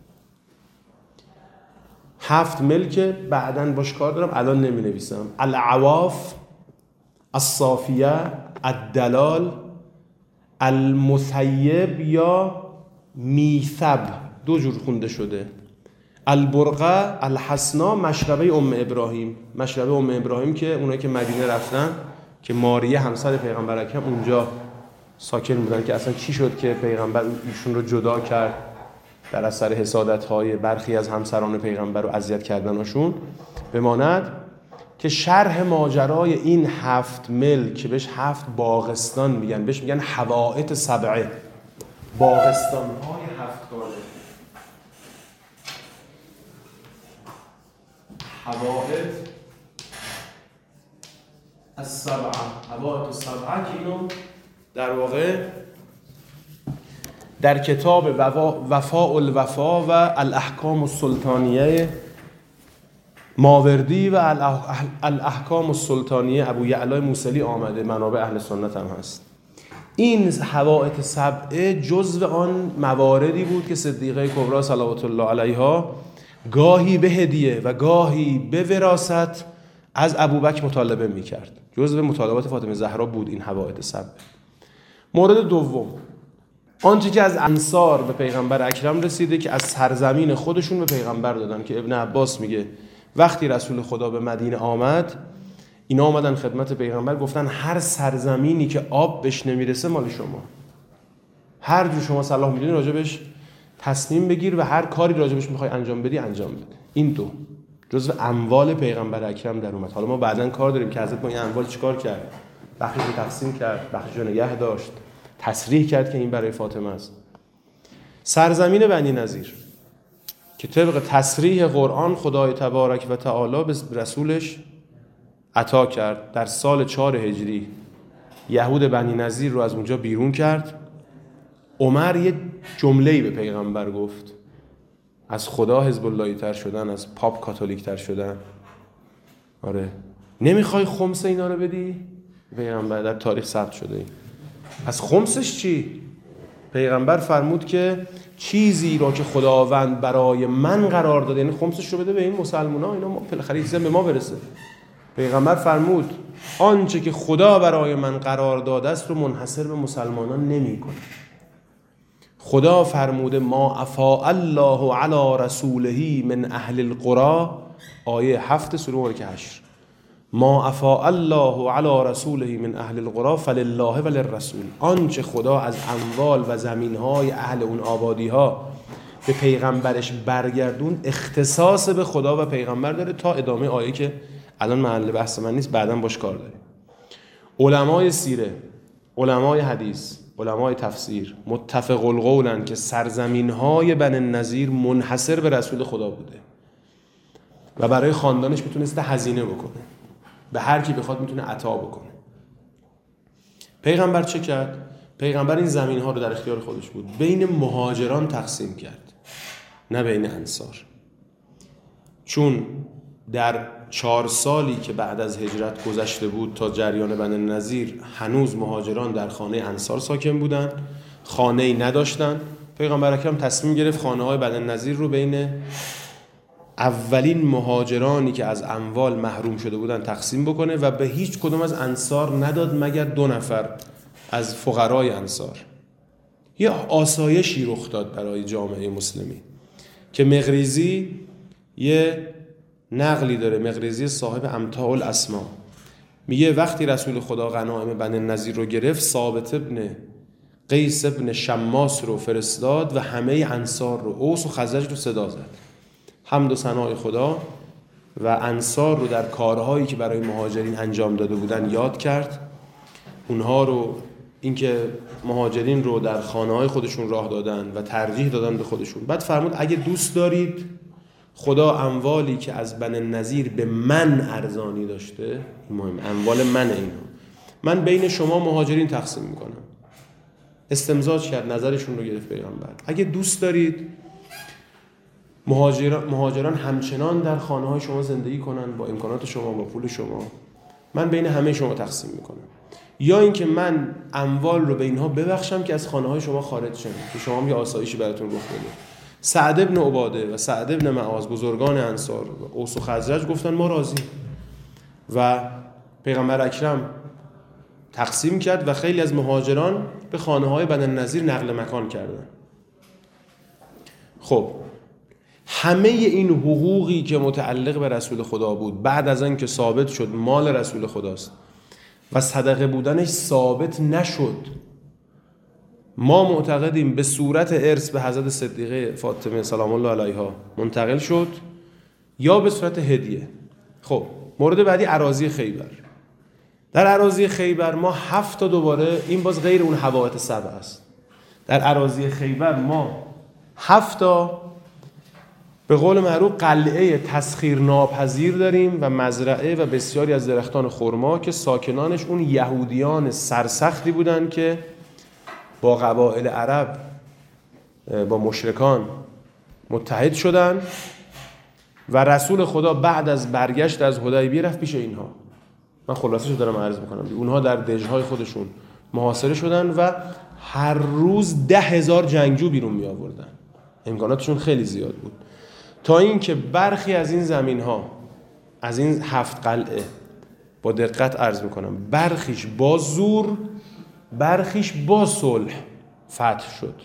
A: هفت ملکه، بعداً باش کار دارم، الان نمی نویسم. العواف، الصافیه، الدلال، المثیب یا میثب، دو جور خونده شده. البرقه، الحسنا، مشربه ام ابراهیم. مشربه ام ابراهیم که اونایی که مدینه رفتن، که ماریه همسر پیغمبر اکرم اونجا ساکن بودن که اصلا چی شد که پیغمبر ایشون رو جدا کرد در اثر حسادت‌های برخی از همسران پیغمبر رو اذیت کردنشون. بماند که شرح ماجرای این هفت مل که بهش هفت باغستان میگن، بهش میگن حوائط سبعه، باغستان‌های هفتگانه، حوائط السبعه، حوائط السبعه که اینو در واقع در کتاب وفاء الوفا و الاحکام السلطانیه ماوردی و الاحکام السلطانیه ابو یعلا موصلی آمده، منابع اهل سنت هم هست. این حوائط سبعه جزو آن مواردی بود که صدیقه کبری صلوات الله علیها گاهی به هدیه و گاهی به وراثت از ابوبکر مطالبه میکرد. جزو مطالبات فاطمه زهرا بود این حوائط سبعه. مورد دوم، آنچه که از انصار به پیغمبر اکرم رسیده که از سرزمین خودشون به پیغمبر دادن، که ابن عباس میگه وقتی رسول خدا به مدینه آمد، اینا آمدن خدمت پیغمبر گفتن هر سرزمینی که آب بهش نمیرسه مال شما، هر جو شما صلاح میدونی راجبش تصمیم بگیر و هر کاری راجبش میخوای انجام بدی انجام بده. این دو جزو اموال پیغمبر اکرم در اومد. حالا ما بعداً کار داریم که حضرت با این اموال چیکار کرد، بخشش رو تقسیم کرد، بخشش رو نگه داشت، تصریح کرد که این برای فاطمه است. سرزمین بنی نضیر که طبق تصریح قرآن خدای تبارک و تعالی به رسولش عطا کرد، در سال چهار هجری یهود بنی نضیر رو از اونجا بیرون کرد. عمر یه جمله‌ای به پیغمبر گفت، از خدا حزب اللهی تر شدن، از پاپ کاتولیک تر شدن. آره، نمیخوای خمس اینا رو بدی؟ پیغمبر در تاریخ ثبت شده این. از خمسش چی؟ پیغمبر فرمود که چیزی را که خداوند برای من قرار داده، یعنی خمسش رو بده به این مسلمونا، اینا بالاخره چیزی به ما برسه. پیغمبر فرمود آنچه که خدا برای من قرار داده است رو منحصر به مسلمانان نمی‌کنه. خدا فرموده ما افاء الله علی رسوله من اهل القرى، آیه هفت سوره مبارکه حشر، ما افاء الله علی رسوله من اهل القرى فلله وللرسول، آنچه خدا از اموال و زمینهای اهل اون آبادی‌ها به پیغمبرش برگردون اختصاص به خدا و پیغمبر داره، تا ادامه آیه که الان محل بحث من نیست، بعداً باش کار داریم. علمای سیره، علمای حدیث، علمای تفسیر متفق القولن که سرزمین‌های بنی نضیر منحصر به رسول خدا بوده و برای خاندانش میتونسته هزینه بکنه، به هر کی بخواد میتونه عطا بکنه. پیغمبر چه کرد؟ پیغمبر این زمین‌ها رو در اختیار خودش بود بین مهاجران تقسیم کرد، نه بین انصار. چون در چهار سالی که بعد از هجرت گذشته بود تا جریان بنی نضیر، هنوز مهاجران در خانه انصار ساکن بودن، خانه‌ای نداشتن. پیغمبر اکرم تصمیم گرفت خانه‌های بنی نضیر رو بین اولین مهاجرانی که از اموال محروم شده بودن تقسیم بکنه و به هیچ کدوم از انصار نداد مگر دو نفر از فقرای انصار. یه آسایشی رخ داد برای جامعه مسلمی که مقریزی یه نقلی داره، مقریزی صاحب امتاع الاسما، میگه وقتی رسول خدا غنایم بنی نضیر رو گرفت، ثابت ابن قیس ابن شماس رو فرستاد و همه انصار رو، اوس و خزرج رو صدا زد، حمد و ثنای خدا و انصار رو در کارهایی که برای مهاجرین انجام داده بودن یاد کرد، اونها رو، اینکه مهاجرین رو در خانه‌های خودشون راه دادن و ترجیح دادن به خودشون. بعد فرمود اگه دوست دارید خدا اموالی که از بنی نضیر به من ارزانی داشته، مهم اموال من، اینا من بین شما مهاجرین تقسیم میکنم. استمزاج کرد، نظرشون رو گرفت پیغمبر. اگه دوست دارید مهاجران, مهاجران همچنان در خانه های شما زندگی کنن با امکانات شما، با پول شما، من بین همه شما تقسیم میکنم. یا اینکه من اموال رو به اینها ببخشم که از خانه های شما خارج شن، که شما هم یه آسایشی براتون رخ بده. سعد ابن عباده و سعد ابن معاذ، بزرگان انصار و اوس و خزرج گفتن ما راضی، و پیغمبر اکرم تقسیم کرد و خیلی از مهاجران به خانه های بنی نضیر نقل مکان کردن. خب همه این حقوقی که متعلق به رسول خدا بود بعد از آن که ثابت شد مال رسول خداست و صدقه بودنش ثابت نشد ما معتقدیم به صورت ارث به حضرت صدیقه فاطمه سلام الله علیها منتقل شد یا به صورت هدیه. خب مورد بعدی اراضی خیبر. در اراضی خیبر ما هفت تا دوباره، این باز غیر اون حوائط سبع است، در اراضی خیبر ما هفت تا به قول معروف قلعه تسخیر ناپذیر داریم و مزرعه و بسیاری از درختان خرما که ساکنانش اون یهودیان سرسختی بودن که با قبایل عرب، با مشرکان متحد شدن و رسول خدا بعد از برگشت از حدیبیه رفت پیش اینها. من خلاصه‌شو دارم عرض میکنم. اونها در دژهای خودشون محاصره شدن و هر روز ده هزار جنگجو بیرون می آوردن. امکاناتشون خیلی زیاد بود، تا اینکه برخی از این زمین‌ها، از این هفت قلعه، با دقت عرض میکنم، برخیش با زور، برخیش با صلح فتح شد.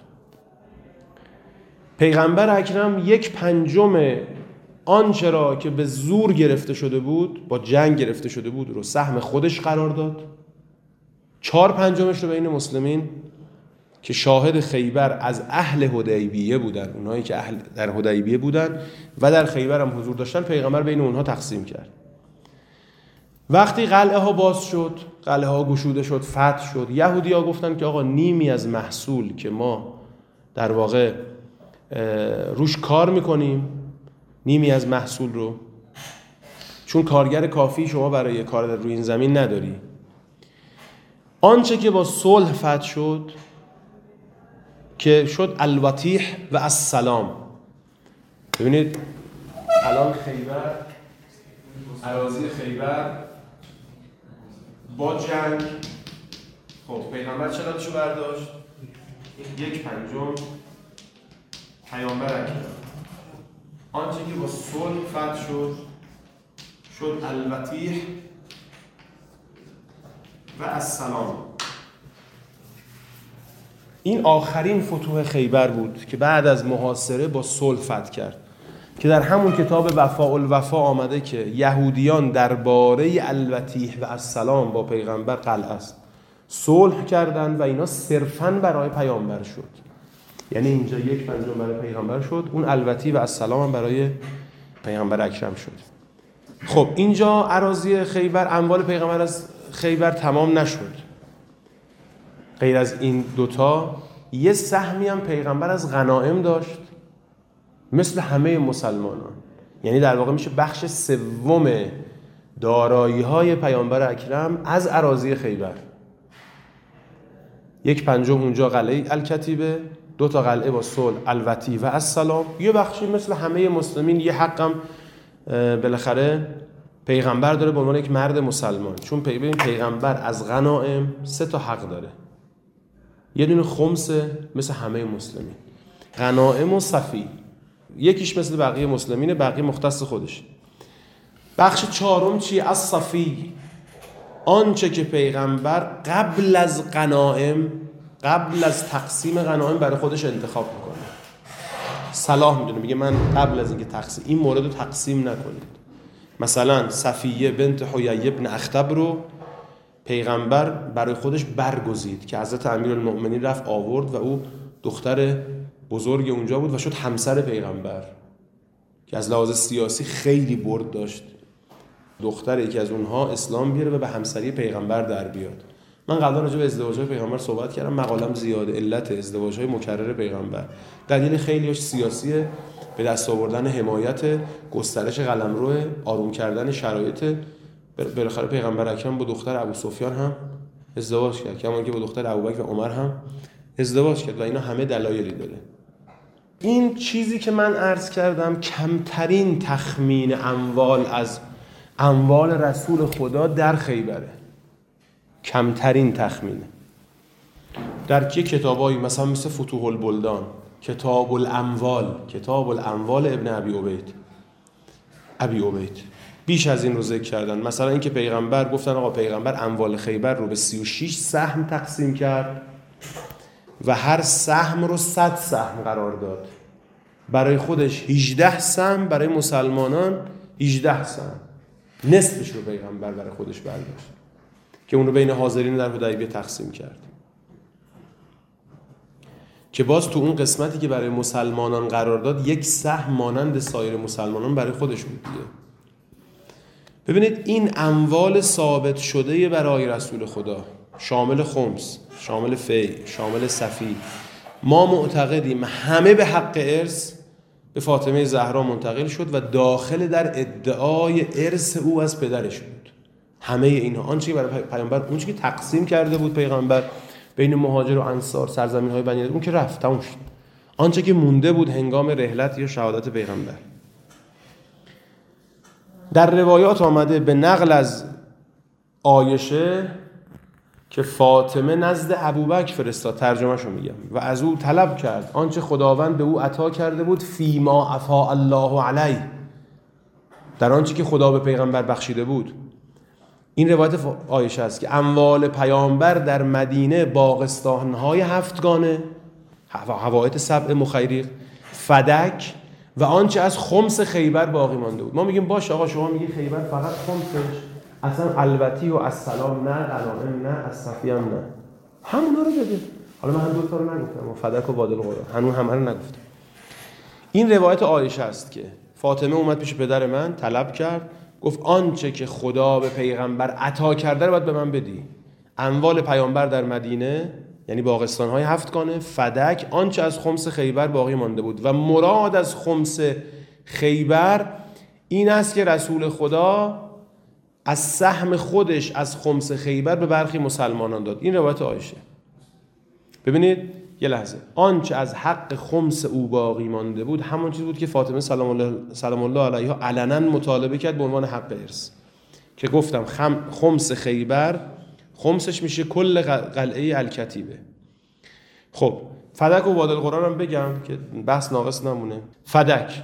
A: پیغمبر اکرم یک پنجم آنچه را که به زور گرفته شده بود، با جنگ گرفته شده بود، رو سهم خودش قرار داد. چهار پنجمش رو بین مسلمین که شاهد خیبر از اهل حدیبیه بودن، اونایی که اهل در حدیبیه بودن و در خیبر هم حضور داشتن، پیغمبر بین اونها تقسیم کرد. وقتی قلعه ها باز شد، قلعه ها گشوده شد، فتح شد، یهودی ها گفتن که آقا نیمی از محصول که ما در واقع روش کار میکنیم، نیمی از محصول رو، چون کارگر کافی شما برای کار در روی این زمین نداری، آنچه که با صلح فتح شد که شد الوطیح و السلام. ببینید الان خیبر، اراضی خیبر با جنگ، خب پیغمبر چقدرشو برداشت؟ یک پنجم. پیامبر اکرم آنچه که با صلح فتح شد شد الوطیح و السلام. این آخرین فتوح خیبر بود که بعد از محاصره با صلح فتح کرد، که در همون کتاب وفاء الوفا آمده که یهودیان درباره الوطیح و السلام با پیغمبر قلعه است صلح کردند و اینا صرفاً برای پیامبر شد. یعنی اینجا یک پنجم برای پیغمبر شد، اون الوطیح و السلام هم برای پیغمبر اکرم شد. خب اینجا اراضی خیبر، اموال پیغمبر از خیبر تمام نشد. غیر از این دوتا یه سهمی هم پیغمبر از غنایم داشت مثل همه مسلمانان. یعنی در واقع میشه بخش سوم دارایی های پیامبر اکرم از اراضی خیبر. یک پنجم اونجا قلعه الکتیبه، دو تا قلعه با صلح الوطیح و السلام، یه بخشی مثل همه مسلمین یه حقم بالاخره پیغمبر داره به عنوان یک مرد مسلمان. چون ببین پیغمبر از غنایم سه تا حق داره. یه دونه خمسه مثل همه مسلمین، غنایم و صفی، یکیش مثل بقیه مسلمینه، بقیه مختص خودش. بخش چهارم چی؟ از صفی، آنچه که پیغمبر قبل از غنایم، قبل از تقسیم غنایم برای خودش انتخاب میکنه. صلاح میدونه، میگه من قبل از اینکه تقسیم این مورد رو تقسیم نکنید. مثلا صفیه بنت حیی ابن اخطب رو پیغمبر برای خودش برگزید که حضرت امیرالمؤمنین رفت آورد و او دختر بزرگ اونجا بود و شد همسر پیغمبر، که از لحاظ سیاسی خیلی برد داشت. دختر یکی از اونها اسلام بیاره و به همسری پیغمبر در بیاد. من قبلا راجع به ازدواج‌های پیغمبر صحبت کردم، مقالم زیاده. علت ازدواج‌های مکرر پیغمبر دلیل خیلیش سیاسیه، به دست آوردن حمایت، گسترش قلمرو، آروم کردن شرایط. بالاخره پیغمبر اکرم با دختر ابو سفیان هم ازدواج کرد، کما اینکه با دختر ابوبکر و عمر هم ازدواج کرد و اینا همه دلایلی داره. این چیزی که من عرض کردم کمترین تخمین اموال از اموال رسول خدا در خیبره، کمترین تخمینه. در که کتابایی مثلا مثل فتوح البلدان، کتاب الاموال، کتاب الاموال ابن ابی عبید ابی عبید بیش از این رو ذکر کردن. مثلا اینکه پیغمبر گفتن آقا پیغمبر اموال خیبر رو به سی و شش سهم تقسیم کرد و هر سهم رو صد سهم قرار داد، برای خودش هجده سهم، برای مسلمانان هجده سهم، نصفش رو پیغمبر برای خودش برداشت که اون رو بین حاضرین در حدیبیه تقسیم کرد. که باز تو اون قسمتی که برای مسلمانان قرار داد یک سهم مانند سایر مسلمانان برای خودش بود دیگه. ببینید این اموال ثابت شده برای رسول خدا، شامل خمس، شامل فی، شامل صفی، ما معتقدیم همه به حق ارث به فاطمه زهرا منتقل شد و داخل در ادعای ارث او از پدرش بود. همه اینها، آنچه که برای پیامبر، اون چیزی که تقسیم کرده بود پیغمبر بین مهاجر و انصار، سرزمین‌های بنی، اون که رفت تموم شد. آنچه که مونده بود هنگام رحلت یا شهادت پیغمبر. در روایات آمده به نقل از عایشه که فاطمه نزد ابوبکر فرستاد، ترجمه‌شو میگم، و از او طلب کرد آنچه خداوند به او عطا کرده بود، فیما افا الله علیه، در آنچه که خدا به پیغمبر بخشیده بود. این روایت عایشه است که اموال پیامبر در مدینه باغستان‌های هفتگانه، حوائط سبع مخیریق، فدک و آنچه از خمس خیبر باقی مانده بود. ما میگیم باش آقا شما میگی خیبر فقط خمسش، اصلا البتی و السلام نه، غنائم نه، از صفی هم نه، همونا رو بده. حالا من هم دو تا رو نگفتم، فدک و وادی القری هنوز همه رو نگفتم. این روایت عایشه است که فاطمه اومد پیش پدر من طلب کرد، گفت آنچه که خدا به پیغمبر عطا کرده رو باید به من بدی. اموال پیامبر در مدینه یعنی باغستان‌های هفتگانه، فدک، آنچه از خمس خیبر باقی مانده بود. و مراد از خمس خیبر این است که رسول خدا از سهم خودش از خمس خیبر به برخی مسلمانان داد. این روایت عایشه. ببینید یه لحظه، آنچه از حق خمس او باقی مانده بود همون چیز بود که فاطمه سلام الله سلام الله علیها علنا مطالبه کرد به عنوان حق ارث، که گفتم خمس خیبر خمسش میشه کل قلعه الکتیبه. خب فدک و وادی القری هم بگم که بحث ناقص نمونه. فدک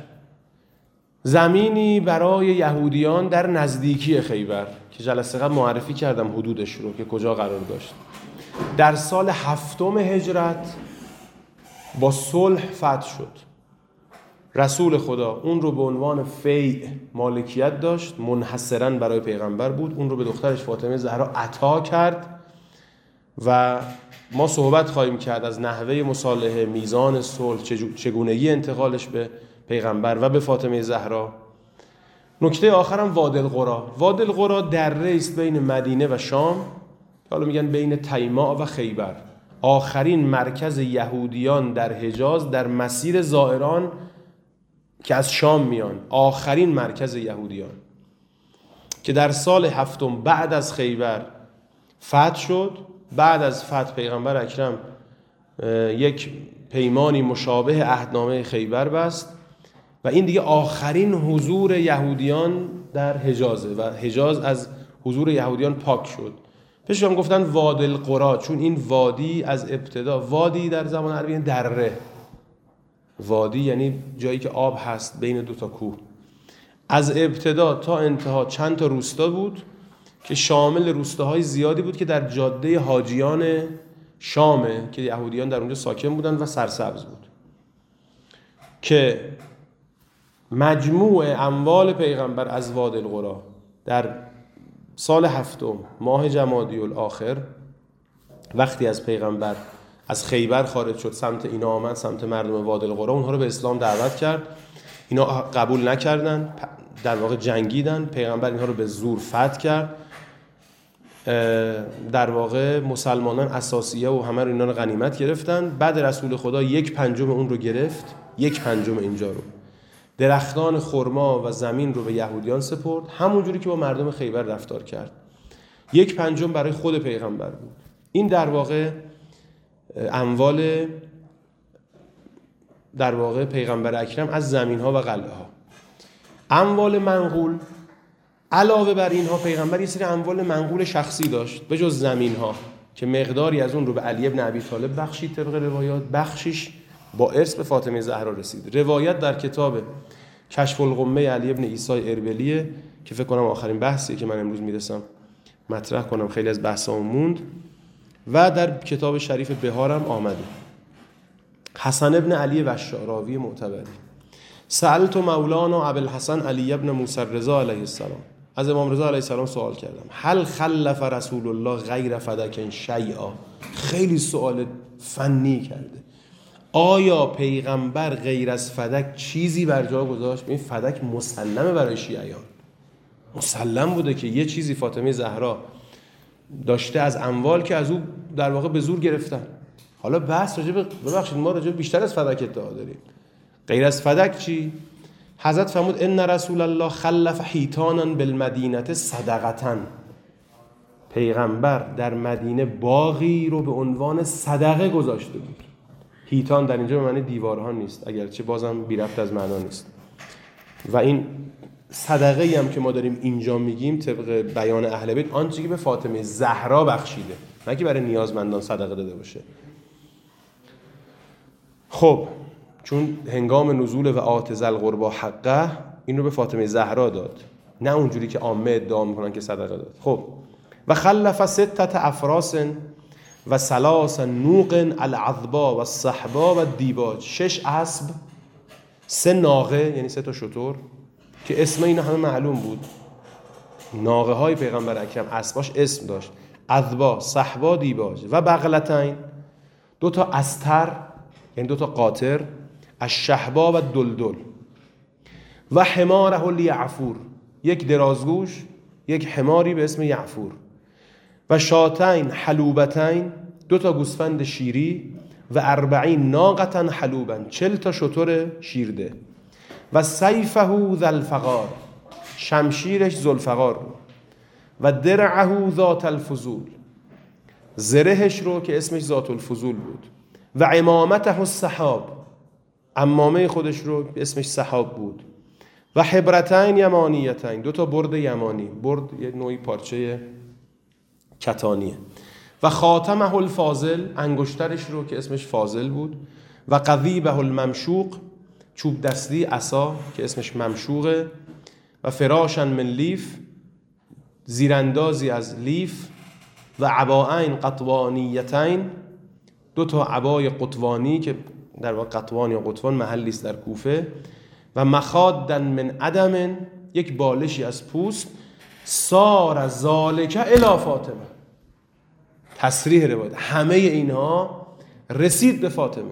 A: زمینی برای یهودیان در نزدیکی خیبر که جلسه قبل معرفی کردم حدودش رو که کجا قرار داشت. در سال هفتم هجرت با صلح فتح شد. رسول خدا اون رو به عنوان فیء مالکیت داشت، منحصراً برای پیغمبر بود. اون رو به دخترش فاطمه زهرا عطا کرد و ما صحبت خواهیم کرد از نحوه مصالحه، میزان صلح، چگونگی انتقالش به پیغمبر و به فاطمه زهرا. نکته آخرم وادی القری. وادی القری دره است بین مدینه و شام، حالا میگن بین تیماء و خیبر، آخرین مرکز یهودیان در حجاز در مسیر زائران که از شام میان، آخرین مرکز یهودیان که در سال هفتم بعد از خیبر فتح شد. بعد از فتح پیغمبر اکرم یک پیمانی مشابه عهدنامه خیبر بست و این دیگه آخرین حضور یهودیان در حجازه و حجاز از حضور یهودیان پاک شد. پیش هم گفتن وادی القری، چون این وادی از ابتدا، وادی در زبان عربی یعنی دره، وادی یعنی جایی که آب هست بین دو تا کوه. از ابتدا تا انتها چند تا روستا بود که شامل روستاهای زیادی بود که در جاده حاجیان شامه که یهودیان در اونجا ساکن بودن و سرسبز بود، که مجموع اموال پیغمبر از وادی القری در سال هفتم ماه جمادی الاخر وقتی از پیغمبر از خیبر خارج شد سمت اینا آمد، سمت مردم وادی القری، اونها رو به اسلام دعوت کرد. اینا قبول نکردن، در واقع جنگیدن. پیغمبر اینها رو به زور فتح کرد. در واقع مسلمانان اساسیه و همه رو اینا رو غنیمت گرفتن. بعد رسول خدا یک پنجم اون رو گرفت، یک پنجم اینجا رو، درختان خرما و زمین رو به یهودیان سپرد، همونجوری که با مردم خیبر رفتار کرد. یک پنجم برای خود پیغمبر بود. این در واقع اموال در واقع پیغمبر اکرم از زمین ها و قلعه ها. اموال منقول، علاوه بر اینها پیغمبر یه سری اموال منقول شخصی داشت به جز زمین ها که مقداری از اون رو به علی ابن ابی طالب بخشید طبق روایات، بخشیش با ارث به فاطمه زهرا رسید. روایت در کتاب کشف الغمه علی ابن عیسی اربلیه که فکر کنم آخرین بحثیه که من امروز میرسم مطرح کنم، خیلی از بحثام موند، و در کتاب شریف بهارم آمده. حسن ابن علی وشاراوی معتبری: سألت مولانا ابوالحسن علی ابن موسی رضا علیه السلام، از امام رضا علیه السلام سوال کردم، هل خلف رسول الله غیر فدک شیئا؟ خیلی سوال فنی کرده. آیا پیغمبر غیر از فدک چیزی بر جا گذاشت؟ این فدک مسلمه برای شیعیان، مسلم بوده که یه چیزی فاطمه زهرا داشته از اموال که از او در واقع به زور گرفتن. حالا بحث راجع به ببخشید ما راجع بیشتر از فدک ادعا داریم. غیر از فدک چی؟ حضرت فرمود ان رسول الله خلف حیتانا بالمدینه صدقه. پیغمبر در مدینه باغی رو به عنوان صدقه گذاشته بود. حیتان در اینجا به معنی دیوارها نیست، اگرچه بازم بی ربط از معنا نیست. و این صدقه ای هم که ما داریم اینجا میگیم طبق بیان اهل بیت آنچه که به فاطمه زهرا بخشیده، نه که برای نیازمندان صدقه داده باشه. خب چون هنگام نزول و آت ذل قربی حقه این رو به فاطمه زهرا داد، نه اونجوری که عامه ادعا میکنن که صدقه داد. خب و خلف ستت افراس و ثلاث نوق العذبا و الصحبا و دیباج. شش اسب، سه ناقه یعنی سه تا شتر که اسم اینا همه معلوم بود. ناقه های پیغمبر اکرم اسباش اسم داشت، عذبا، صحبا، دیباج. و بغلتین، دو تا استر یعنی دو تا قاطر، الشحبا و دلدل. و حماره لیعفور، یک درازگوش، یک حماری به اسم یعفور. و شاتین حلوبتین، دو تا گوسفند شیری. و اربعین ناقتن حلوبن، چل تا شتر شیرده. و سیفه ذوالفقار، شمشیرش ذوالفقار رو. و درعه ذات الفضول، زرهش رو که اسمش ذات الفضول بود. و امامته السحاب، عمامه خودش رو اسمش سحاب بود. و حبرتین یمانیتین، دو تا برد یمانی، برد یه نوعی پارچه کتانیه. و خاتمه الفاضل، انگشترش رو که اسمش فاضل بود. و قضیبه الممشوق، چوب دستی عصا که اسمش ممشوقه. و فراشن من لیف، زیراندازی از لیف. و عباین قطوانیتین، دو تا عبای قطوانی که در واقع قطوان یا قطوان محلی است در کوفه. و مخادن من عدم، یک بالشی از پوست. سار ذالک الی فاطمه، تصریح روایت همه اینها رسید به فاطمه.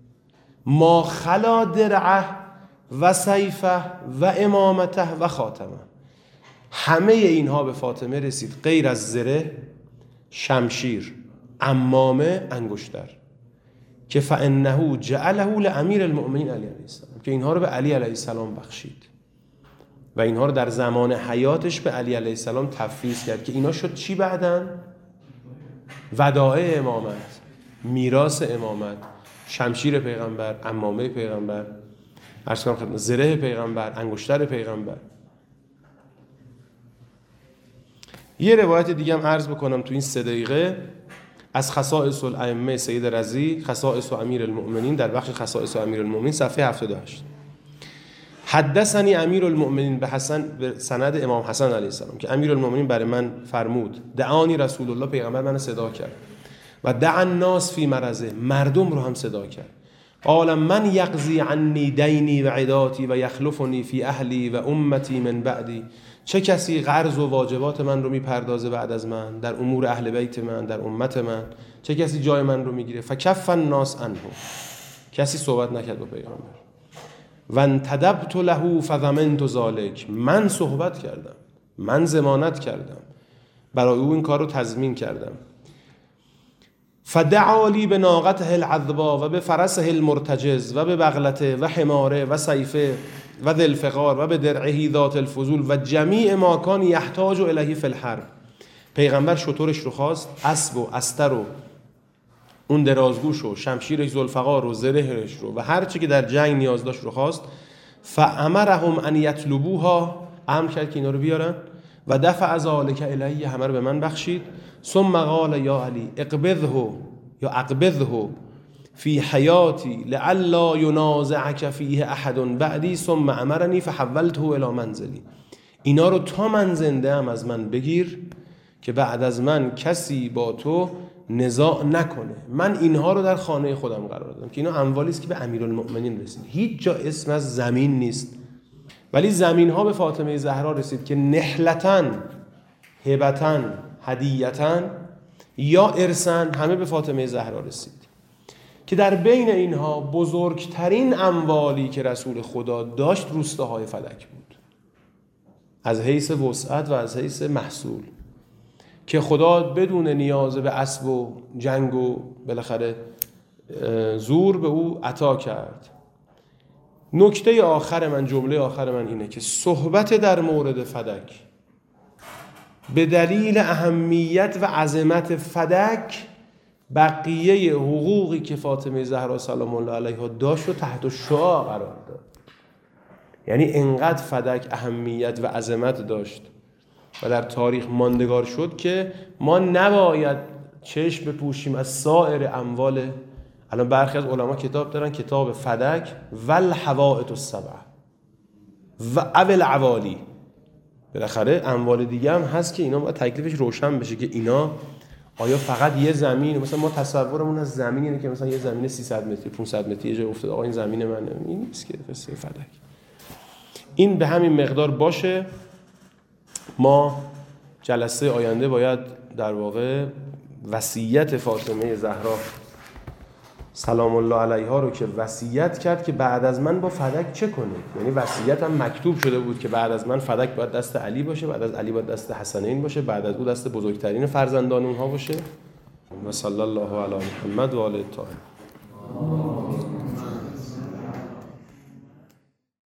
A: ما خلا درعه و سیفه و امامته و خاتمه، همه اینها به فاطمه رسید غیر از زره، شمشیر، عمامه، انگشتر که فانه جعله لامیر المؤمنین علی علیه السلام، که اینها رو به علی علیه السلام بخشید و اینها رو در زمان حیاتش به علی علیه السلام تفویض کرد که اینا شد چی بعدن؟ ودائع امامت، میراث امامت، شمشیر پیغمبر، عمامه پیغمبر، عرض کنم خدمت زره پیغمبر، انگشتر پیغمبر. یه روایت دیگه هم عرض بکنم تو این سه دقیقه از خصائص الائمه سید رضی، خصائص امیر المؤمنین، در بخش خصائص امیر المؤمنین صفحه هفتاد و هشت. حدثنی امیر المؤمنین به حسن، به سند امام حسن علیه السلام که امیر المؤمنین برای من فرمود دعانی رسول الله، پیغمبر منو صدا کرد. و دعا الناس فی مرضه، مردم رو هم صدا کرد. قال من یقضی عنی دینی و عداتی و یخلفنی فی اهلی و امتی من بعدی، چه کسی قرض و واجبات من رو میپردازه بعد از من، در امور اهل بیت من، در امت من، چه کسی جای من رو میگیره. فکف الناس عنه، کسی صحبت نکرد با پیغمبر. و انتدبت له فضمنت ذلک، من صحبت کردم، من ضمانت کردم، برای او این کار رو تضمین کردم. فدعا لی به ناقته العذبا و به فرسه المرتجز و به بغلته و حماره و سیفه و ذوالفقار و به درعه ذات الفضول و جمیع ما کان یحتاج الیه فی الحرب. پیغمبر شترش رو خواست، اسب و استر و اون درازگوش و شمشیرش ذوالفقار و زرهش رو و هر چی که در جنگ نیاز داشت رو خواست. فامرهم ان یطلبوها، امر کرد که اینا رو بیارن. و دفع ذلک الیه، همه رو به من بخشید. ثم قال یا علی اقبضه یا اقبضه فی حیاتی لعلا ینازعک فیه احد بعدی ثم امرنی فحولته الی منزلی، اینا رو تا من زنده ام از من بگیر که بعد از من کسی با تو نزاع نکنه. من اینها رو در خانه خودم قرار دادم که اینا اموالی است که به امیرالمؤمنین رسید. هیچ جا اسم از زمین نیست، ولی زمین ها به فاطمه زهرا رسید که نحلتن، هبتن، هدیتن یا ارسن، همه به فاطمه زهرا رسید که در بین اینها بزرگترین اموالی که رسول خدا داشت روستاهای فدک بود، از حیث وسعت و از حیث محصول، که خدا بدون نیاز به اسب و جنگ و بالاخره زور به او عطا کرد. نکته آخر من، جمله آخر من اینه که صحبت در مورد فدک به دلیل اهمیت و عظمت فدک بقیه حقوقی که فاطمه زهرا سلام الله علیها داشت رو تحت شعاع قرار داد. یعنی انقدر فدک اهمیت و عظمت داشت و در تاریخ ماندگار شد که ما نباید چشم بپوشیم از سایر اموال. الان برخی از علما کتاب دارن، کتاب فدک و الحوائط السبع و اول عوالی. بالاخره اموال دیگه هم هست که اینا باید تکلیفش روشن بشه که اینا آیا فقط یه زمین، مثلا ما تصورمون از زمین اینه که مثلا یه زمین سیصد متری پانصد متری یه جای افتاد آقا این زمین منه، این نیست که قصه فدک. این به همین مقدار باشه. ما جلسه آینده باید در واقع وصیت فاطمه زهرا سلام الله علیها رو که وصیت کرد که بعد از من با فدک چه کنه، یعنی وصیت هم مکتوب شده بود که بعد از من فدک باید دست علی باشه، بعد از علی باید دست حسنین باشه، بعد از او دست بزرگترین فرزندان اونها باشه. و صلی الله علی محمد و آله الطاهرین.